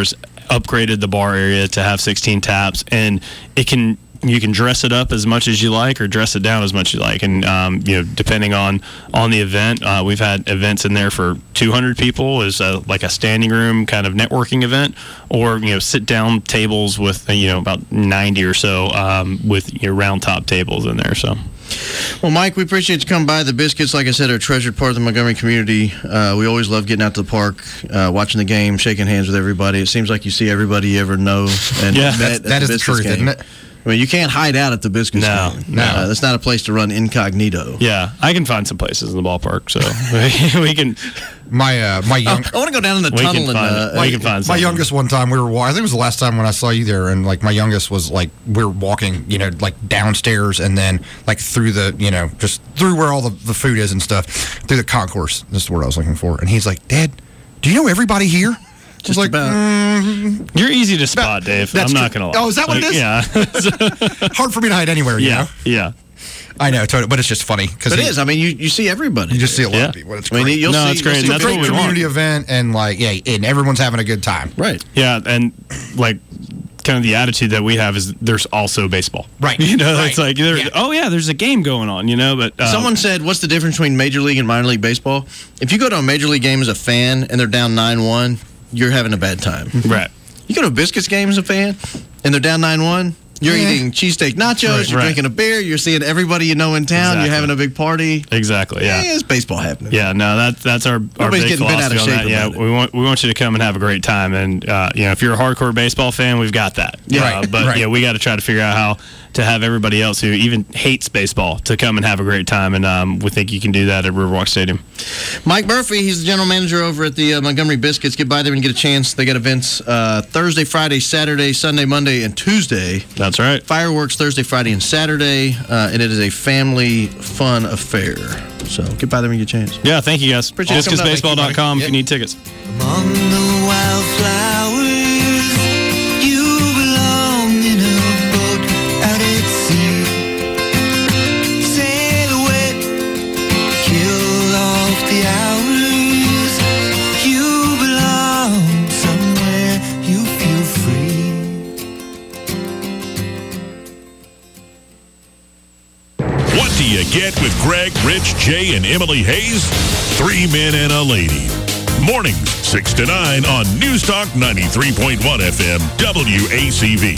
upgraded the bar area to have 16 taps, and you can dress it up as much as you like or dress it down as much as you like. And, depending on the event, we've had events in there for 200 people as like a standing room kind of networking event, or, sit down tables with, about 90 or so with round top tables in there. So. Well, Mike, we appreciate you coming by. The Biscuits, like I said, are a treasured part of the Montgomery community. We always love getting out to the park, watching the game, shaking hands with everybody. It seems like you see everybody you ever know. And that is the truth, isn't it? I mean, you can't hide out at the Biscuits game. No. That's not a place to run incognito. Yeah, I can find some places in the ballpark, so we can. My young. I want to go down in the tunnel we can find. My youngest one time I think it was the last time when I saw you there, and like my youngest was like we were walking, like downstairs and then like through the, just through where all the food is and stuff, through the concourse. This is the word I was looking for, and he's like, "Dad, do you know everybody here?" Just like, you're easy to spot, Dave. I'm not going to lie. Oh, is that what it is? Yeah. Hard for me to hide anywhere, you know? Yeah. I know, totally, but it's just funny. But it is. I mean, you see everybody. You just see a lot of people. It's great. It's great. It's a great community event, and and everyone's having a good time. Right. Yeah, and kind of the attitude that we have is there's also baseball. Right. It's like, there's a game going on, but... Someone said, what's the difference between Major League and minor league baseball? If you go to a Major League game as a fan and they're down 9-1, you're having a bad time. Right. You go to a Biscuits game as a fan, and they're down 9-1, you're eating cheesesteak nachos, you're drinking a beer, you're seeing everybody you know in town, you're having a big party. Exactly, yeah. It's baseball happening. Yeah, no, that's our Nobody's big getting bent out of philosophy on shape that. Yeah, we want you to come and have a great time. And, if you're a hardcore baseball fan, we've got that. But we got to try to figure out how to have everybody else who even hates baseball to come and have a great time. And we think you can do that at Riverwalk Stadium. Mike Murphy, he's the general manager over at the Montgomery Biscuits. Get by there and get a chance. They got events Thursday, Friday, Saturday, Sunday, Monday, and Tuesday. That's right. Fireworks Thursday, Friday, and Saturday. And it is a family fun affair. So get by there and get a chance. Yeah, thank you guys. BiscuitsBaseball.com if you need tickets. Among the wildflowers, you belong in a boat out at sea. Sail away, kill off the hours. You belong somewhere you feel free. What do you get with Greg, Rich, Jay, and Emily Hayes? 3 men and a lady. Mornings, 6 to 9 on Newstalk 93.1 FM, WACV.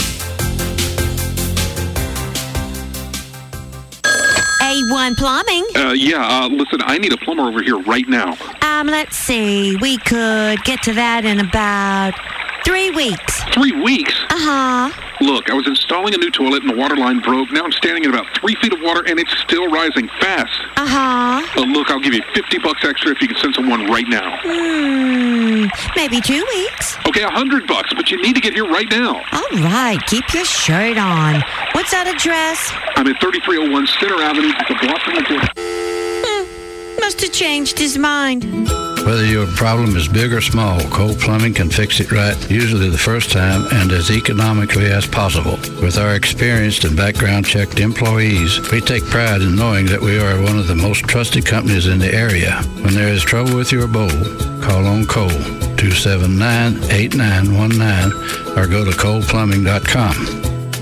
A1 Plumbing. Listen, I need a plumber over here right now. Let's see. We could get to that in about 3 weeks. 3 weeks? Uh-huh. Look, I was installing a new toilet and the water line broke. Now I'm standing in about 3 feet of water and it's still rising fast. Uh-huh. Look, I'll give you $50 extra if you can send someone right now. Maybe 2 weeks. Okay, $100, but you need to get here right now. All right, keep your shirt on. What's that address? I'm at 3301 Center Avenue, just a block from the door. Must have changed his mind. Whether your problem is big or small, Cole Plumbing can fix it right, usually the first time and as economically as possible. With our experienced and background-checked employees, we take pride in knowing that we are one of the most trusted companies in the area. When there is trouble with your bowl, call on Cole, 279-8919, or go to coleplumbing.com.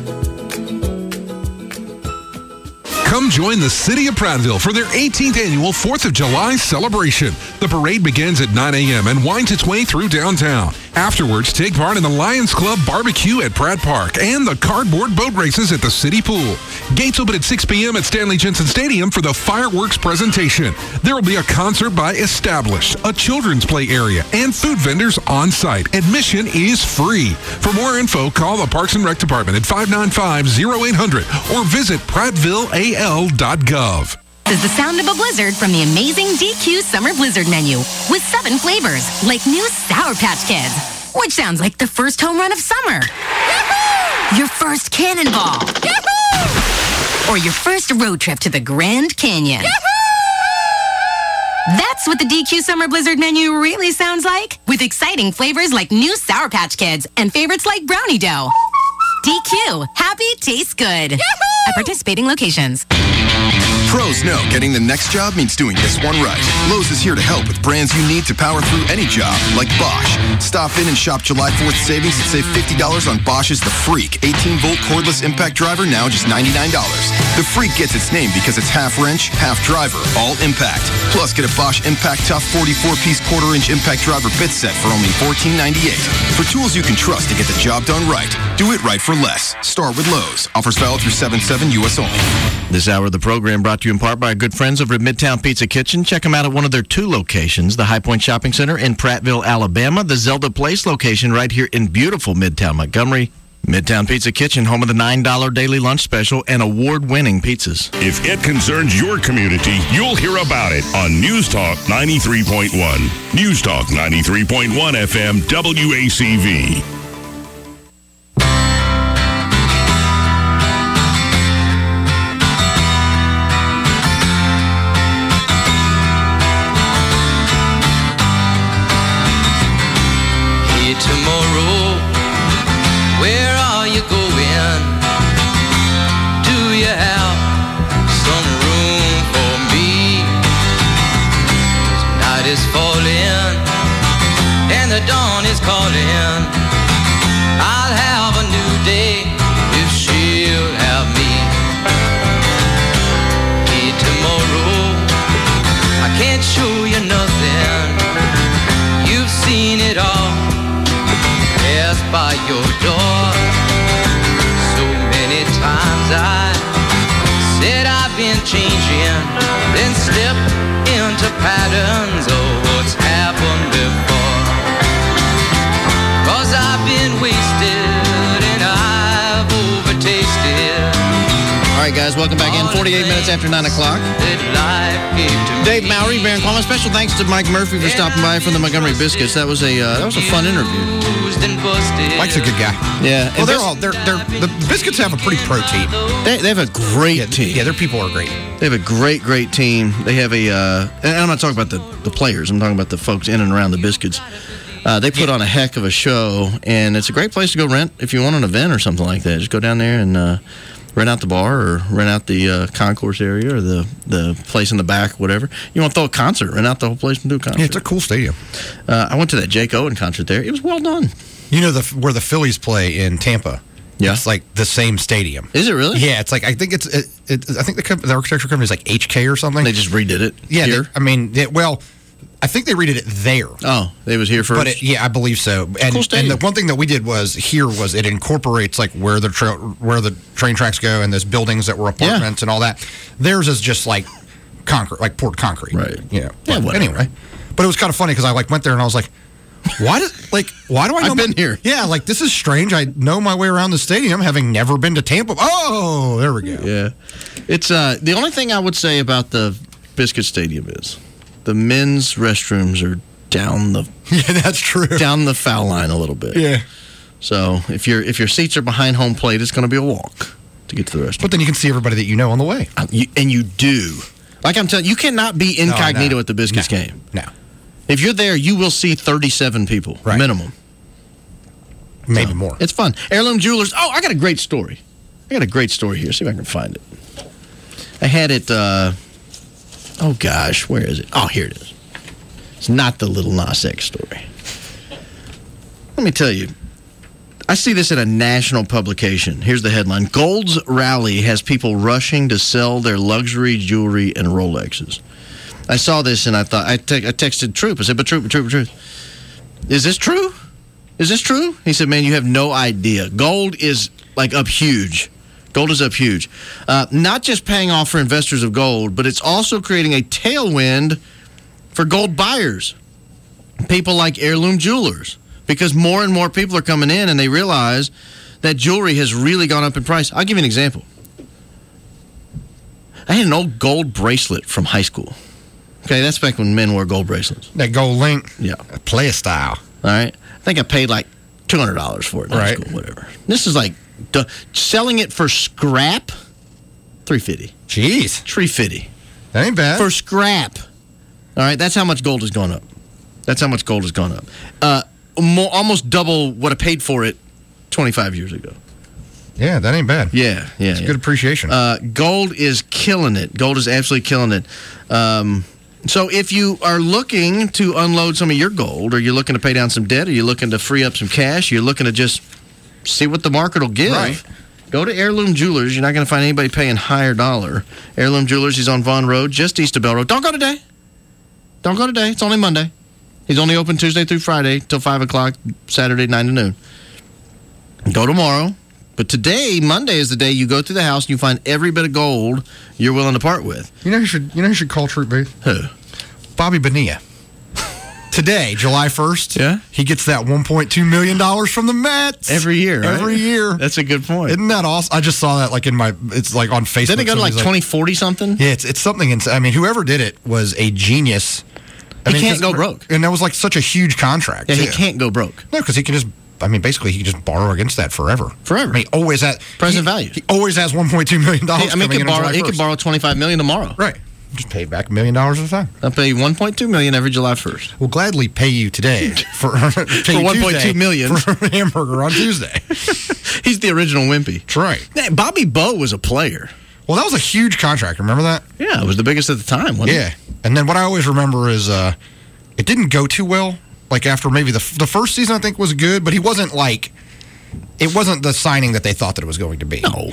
Come join the City of Prattville for their 18th annual 4th of July celebration. The parade begins at 9 a.m. and winds its way through downtown. Afterwards, take part in the Lions Club barbecue at Pratt Park and the cardboard boat races at the city pool. Gates open at 6 p.m. at Stanley Jensen Stadium for the fireworks presentation. There will be a concert by Established, a children's play area, and food vendors on site. Admission is free. For more info, call the Parks and Rec Department at 595-0800 or visit PrattvilleAL.gov. This is the sound of a blizzard from the amazing DQ Summer Blizzard menu with 7 flavors, like new Sour Patch Kids, which sounds like the first home run of summer. Yahoo! Your first cannonball. Yahoo! Or your first road trip to the Grand Canyon. Yahoo! That's what the DQ Summer Blizzard menu really sounds like, with exciting flavors like new Sour Patch Kids and favorites like Brownie Dough. DQ, happy tastes good. Yahoo! At participating locations. Pros know getting the next job means doing this one right. Lowe's is here to help with brands you need to power through any job, like Bosch. Stop in and shop July 4th savings and save $50 on Bosch's The Freak 18-volt cordless impact driver, now just $99. The Freak gets its name because it's half wrench, half driver, all impact. Plus, get a Bosch Impact Tough 44-piece quarter-inch impact driver bit set for only $14.98. For tools you can trust to get the job done right, do it right for less. Start with Lowe's. Offers valid through 7/7 U.S. only. This hour of the program brought to you in part by our good friends over at Midtown Pizza Kitchen. Check them out at one of their two locations, the High Point Shopping Center in Prattville, Alabama, the Zelda Place location right here in beautiful Midtown Montgomery. Midtown Pizza Kitchen, home of the $9 daily lunch special and award-winning pizzas. If it concerns your community, you'll hear about it on News Talk 93.1. News Talk 93.1 FM WACV. Tomorrow, where are you going? Do you have some room for me? As night is falling and the dawn is calling, I'll have a new day if she'll have me. Hey, tomorrow, I can't show you nothing. You've seen it all by your door. So many times I said I've been changing, then slipped into patterns of what's happened before. 'Cause I've been wasted and I've overtasted. All right, guys, welcome back in. 48 minutes after 9 o'clock. Dave Mowry, Baron Coleman. Special thanks to Mike Murphy for stopping by from the Montgomery Biscuits. That was a fun interview. Mike's a good guy. Yeah. Well, the Biscuits have a pretty pro team. They have a great team. Yeah, their people are great. They have a great team. They have and I'm not talking about the players. I'm talking about the folks in and around the Biscuits. They put on a heck of a show, and it's a great place to go rent if you want an event or something like that. Just go down there and rent out the bar or rent out the concourse area or the place in the back, whatever. You want to throw a concert, rent out the whole place and do a concert. Yeah, it's a cool stadium. I went to that Jake Owen concert there. It was well done. You know where the Phillies play in Tampa? Yeah. It's like the same stadium. Is it really? Yeah, it's like, I think I think the architecture company is like HK or something. They just redid it. Yeah, here? I think they redid it there. Oh, they was here first? But I believe so. And the one thing that we did was it incorporates like where the train tracks go and there's buildings that were apartments and all that. Theirs is just like concrete, like poured concrete. Right. You know. Yeah, whatever. Anyway. But it was kind of funny because I went there and I was like, why do I know I've been here. Yeah, like this is strange. I know my way around the stadium having never been to Tampa. Oh, there we go. Yeah. It's the only thing I would say about the Biscuit Stadium is the men's restrooms are down the that's true. Down the foul line a little bit. Yeah. So if your seats are behind home plate, it's going to be a walk to get to the restroom. But then you can see everybody that you know on the way. And you do. Like I'm telling you, you cannot be incognito at the Biscuits game. No. If you're there, you will see 37 people, minimum. Maybe more. It's fun. Heirloom Jewelers. Oh, I got a great story. here. See if I can find it. I had it, oh gosh, where is it? Oh, here it is. It's not the Little Nas X story. Let me tell you. I see this in a national publication. Here's the headline. Gold's rally has people rushing to sell their luxury jewelry and Rolexes. I saw this and I thought, I texted Troop. I said, but Troop. Is this true? Is this true? He said, man, you have no idea. Gold is like up huge. Gold is up huge. Not just paying off for investors of gold, but it's also creating a tailwind for gold buyers. People like Heirloom Jewelers. Because more and more people are coming in and they realize that jewelry has really gone up in price. I'll give you an example. I had an old gold bracelet from high school. Okay, that's back when men wore gold bracelets. That gold link? Yeah. Play style. All right. I think I paid like $200 for it in high school, whatever. This is like, selling it for scrap, $350. Jeez. $350. That ain't bad. For scrap. All right, that's how much gold has gone up. Almost double what I paid for it 25 years ago. Yeah, that ain't bad. Yeah. It's good appreciation. Gold is killing it. Gold is absolutely killing it. So if you are looking to unload some of your gold, or you're looking to pay down some debt, or you're looking to free up some cash, you're looking to just see what the market will give, go to Heirloom Jewelers. You're not going to find anybody paying higher dollar. Heirloom Jewelers, he's on Vaughn Road, just east of Bell Road. Don't go today. It's only Monday. He's only open Tuesday through Friday till 5 o'clock, Saturday 9 to noon. Go tomorrow. But today, Monday, is the day you go through the house and you find every bit of gold you're willing to part with. You know who should call Troop Booth? Who? Bobby Bonilla. Today, July 1st, he gets that $1.2 million from the Mets. Every year, right? Every year. That's a good point. Isn't that awesome? I just saw that it's like on Facebook. Didn't it go to like 2040 something? Yeah, it's something. I mean, whoever did it was a genius. He can't go broke. And that was like such a huge contract. Yeah, he can't go broke. No, because he can just, basically he can just borrow against that forever. Forever. I mean, he always has present value. He always has $1.2 million. He could borrow $25 million tomorrow. Right. Just pay back $1 million at a time. I'll pay you $1.2 million every July 1st. We'll gladly pay you today for $1.2 million for a hamburger on Tuesday. He's the original Wimpy. That's right. Bobby Bowe was a player. Well, that was a huge contract. Remember that? Yeah, it was the biggest at the time, wasn't it? And then what I always remember is it didn't go too well. Like after maybe the first season, I think was good, but he wasn't like. It wasn't the signing that they thought that it was going to be. No.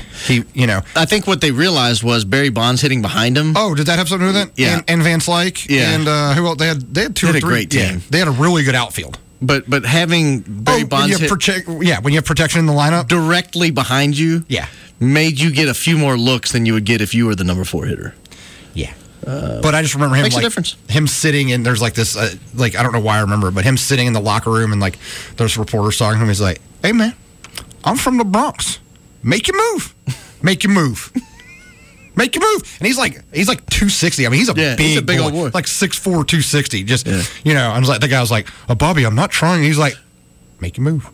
I think what they realized was Barry Bonds hitting behind him. Oh, did that have something to do with it? Yeah. And Van Slyke. Yeah. And who else? They had two or three. They had a great team. Yeah, they had a really good outfield. But having Barry Bonds when you have protection in the lineup directly behind you, made you get a few more looks than you would get if you were the number 4 hitter. Yeah. But I just remember him makes a difference. Him sitting and there's like this I don't know why I remember it, but him sitting in the locker room and like there's reporters talking to him. He's like, "Hey man, I'm from the Bronx. Make your move. Make your move. Make your move." And he's like 260. I mean, he's a big old boy. Like 6'4", 260. Just I was like, the guy was like, "Oh, Bobby, I'm not trying." He's like, "Make your move."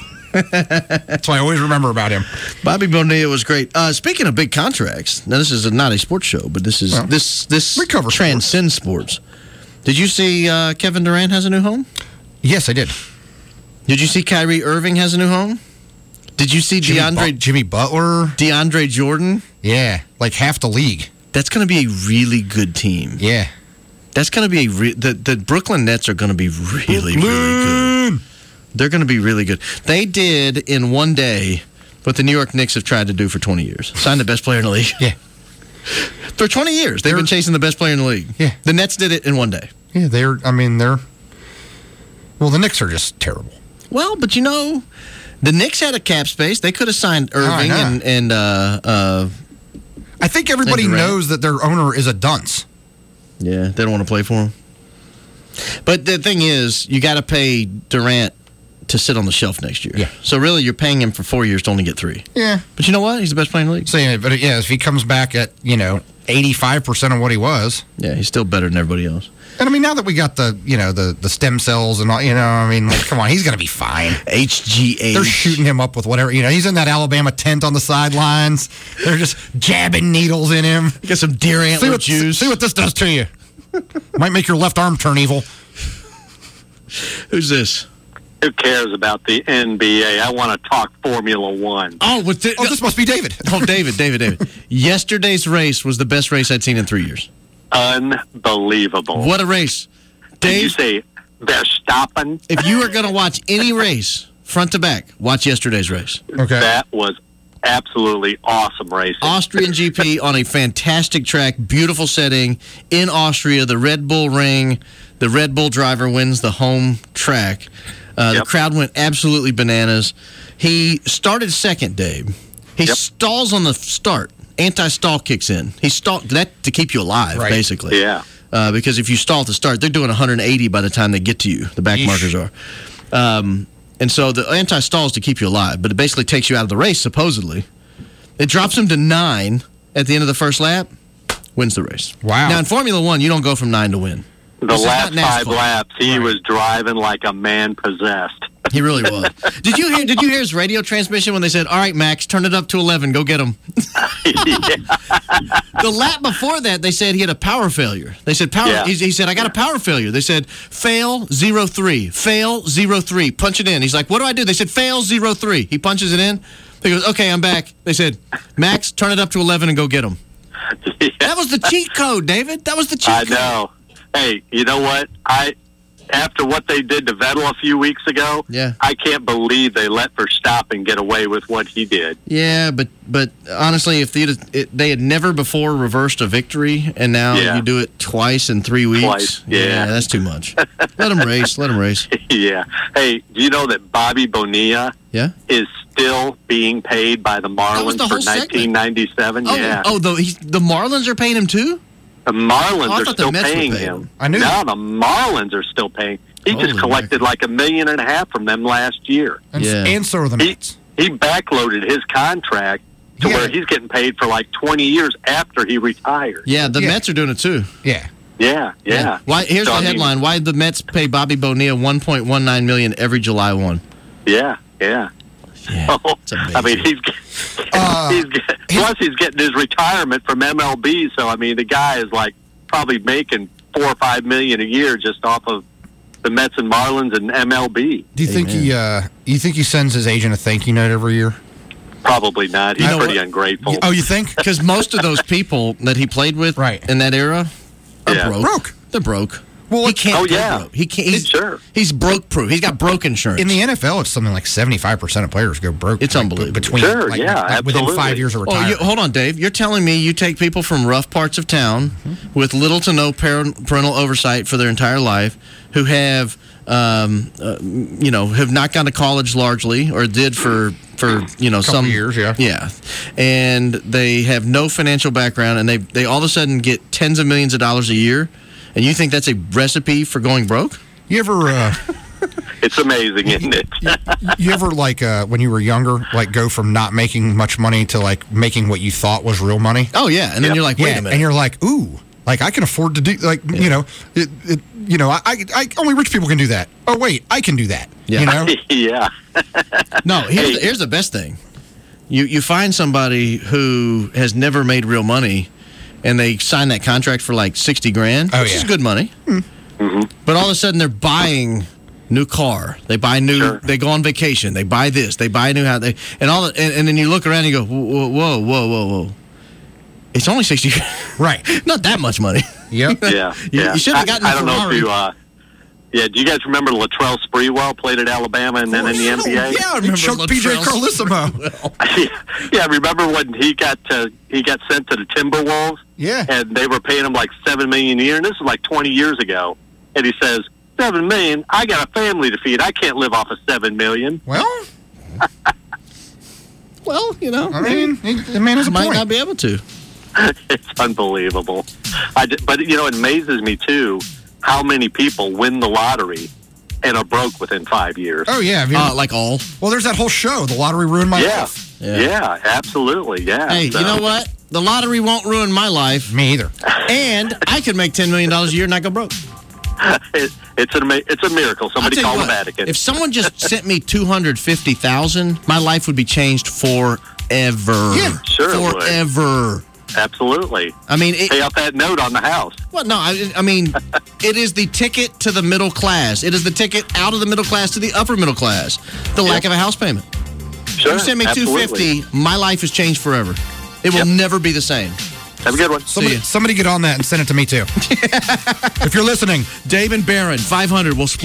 That's what I always remember about him. Bobby Bonilla was great. Speaking of big contracts, now this is not a sports show, but this is this transcends sports. Did you see Kevin Durant has a new home? Yes, I did. Did you see Kyrie Irving has a new home? Did you see Jimmy Butler? DeAndre Jordan? Yeah, like half the league. That's going to be a really good team. Yeah. That's going to be the Brooklyn Nets are going to be really good. They're going to be really good. They did in one day what the New York Knicks have tried to do for 20 years. Sign the best player in the league. Yeah. For 20 years, they've been chasing the best player in the league. Yeah. The Nets did it in one day. Yeah, well, the Knicks are just terrible. Well, but the Knicks had a cap space. They could have signed Irving and I think everybody knows that their owner is a dunce. Yeah, they don't want to play for him. But the thing is, you got to pay Durant to sit on the shelf next year. Yeah. So really, you're paying him for 4 years to only get 3. Yeah. But you know what? He's the best player in the league. So, but if he comes back at 85% of what he was, yeah, he's still better than everybody else. And I mean, now that we got the stem cells and all, come on, he's going to be fine. HGH. They're shooting him up with whatever, he's in that Alabama tent on the sidelines. They're just jabbing needles in him. Get some deer antler juice. See what this does to you. Might make your left arm turn evil. Who's this? Who cares about the NBA? I want to talk Formula One. This must be David. David. Yesterday's race was the best race I'd seen in 3 years. Unbelievable. What a race. Dave, did you say Verstappen? If you are going to watch any race, front to back, watch yesterday's race. Okay. That was absolutely awesome racing. Austrian GP on a fantastic track, beautiful setting in Austria, the Red Bull Ring. The Red Bull driver wins the home track. The crowd went absolutely bananas. He started second, Dave. He stalls on the start. Anti-stall kicks in. He stalled that to keep you alive, basically. Yeah. Because if you stall at the start, they're doing 180 by the time they get to you. The back markers are. And so the anti-stall is to keep you alive, but it basically takes you out of the race, supposedly. It drops him to 9 at the end of the first lap, wins the race. Wow. Now, in Formula One, you don't go from 9 to win. The last 5 laps, he was driving like a man possessed. He really was. Did you hear his radio transmission when they said, "All right, Max, turn it up to 11, go get him"? The lap before that, they said he had a power failure. They said he said, "I got a power failure." They said, "Fail 03, fail 03, punch it in." He's like, "What do I do?" They said, "Fail 03." He punches it in. He goes, okay, I'm back. They said, Max, turn it up to 11 and go get them. Yeah. That was the cheat code, David. That was the cheat code. I know. Hey, you know what? After what they did to Vettel a few weeks ago, I can't believe they let Verstappen get away with what he did. Yeah, but honestly, if they had never before reversed a victory, and now you do it twice in 3 weeks, Twice, yeah. that's too much. Let them race. Let them race. Yeah. Hey, do you know that Bobby Bonilla is still being paid by the Marlins for 1997? Yeah. The Marlins are paying him too? The Marlins are thought still the Mets were paying paying him. him. I knew. No, the Marlins are still paying. He just collected like $1.5 million from them last year. And so are the Mets. He backloaded his contract to where he's getting paid for like 20 years after he retired. Yeah, the Mets are doing it too. Yeah. Yeah. Why? Here's the headline: Why did the Mets pay Bobby Bonilla $1.19 million every July 1? Yeah. I mean, plus he's getting his retirement from MLB. So I mean, the guy is like probably making $4 or $5 million a year just off of the Mets and Marlins and MLB. Do you think you think he sends his agent a thank you note every year? Probably not. He's pretty ungrateful. Oh, you think? Because most of those people that he played with in that era are broke. They're broke. Well, he can't go broke. He can't. He's broke proof. He's got broke insurance. In the NFL, it's something like 75% of players go broke. It's unbelievable. Between within 5 years of retirement. Hold on, Dave. You're telling me you take people from rough parts of town with little to no parental oversight for their entire life, who have have not gone to college largely, or did for some years, and they have no financial background, and they all of a sudden get tens of millions of dollars a year, and you think that's a recipe for going broke? You ever? It's amazing, isn't it? You ever when you were younger, go from not making much money to making what you thought was real money? Oh yeah, and then you're like, wait a minute, and you're like, ooh. I can afford to do only rich people can do that. Oh wait, I can do that. Yeah. Yeah. No, here's the best thing. You find somebody who has never made real money, and they sign that contract for like $60,000, which is good money. Mm-hmm. But all of a sudden they're buying new car. They buy new. They go on vacation. They buy this. They buy a new house. And then you look around and you go, whoa. It's only $60,000. Right. Not that much money. Yep. Yeah. You should have gotten a I don't Ferrari. know if do you guys remember Latrell Sprewell played at Alabama and then in the NBA? Yeah, I remember PJ Carlissimo. Yeah, remember when he got sent to the Timberwolves? Yeah. And they were paying him like $7 million a year, and this was like 20 years ago. And he says, $7 million? I got a family to feed. I can't live off of $7 million. Well, I mean, the man has a might point. not be able to. It's unbelievable. But it amazes me, too, how many people win the lottery and are broke within 5 years. Oh, yeah. Like all? Well, there's that whole show, The Lottery Ruined My Life. Yeah, absolutely, yeah. Hey, you know what? The lottery won't ruin my life. Me either. And I could make $10 million a year and not go broke. It's a miracle. Somebody call the Vatican. If someone just sent me $250,000, my life would be changed forever. Yeah, sure. Forever. Absolutely. I mean, pay off that note on the house. Well, no, I mean, it is the ticket to the middle class. It is the ticket out of the middle class to the upper middle class. The lack of a house payment. Sure. You send me $250,000, my life has changed forever. It will never be the same. Have a good one. Somebody get on that and send it to me too. If you're listening, Dave and Barron, 500. We'll split.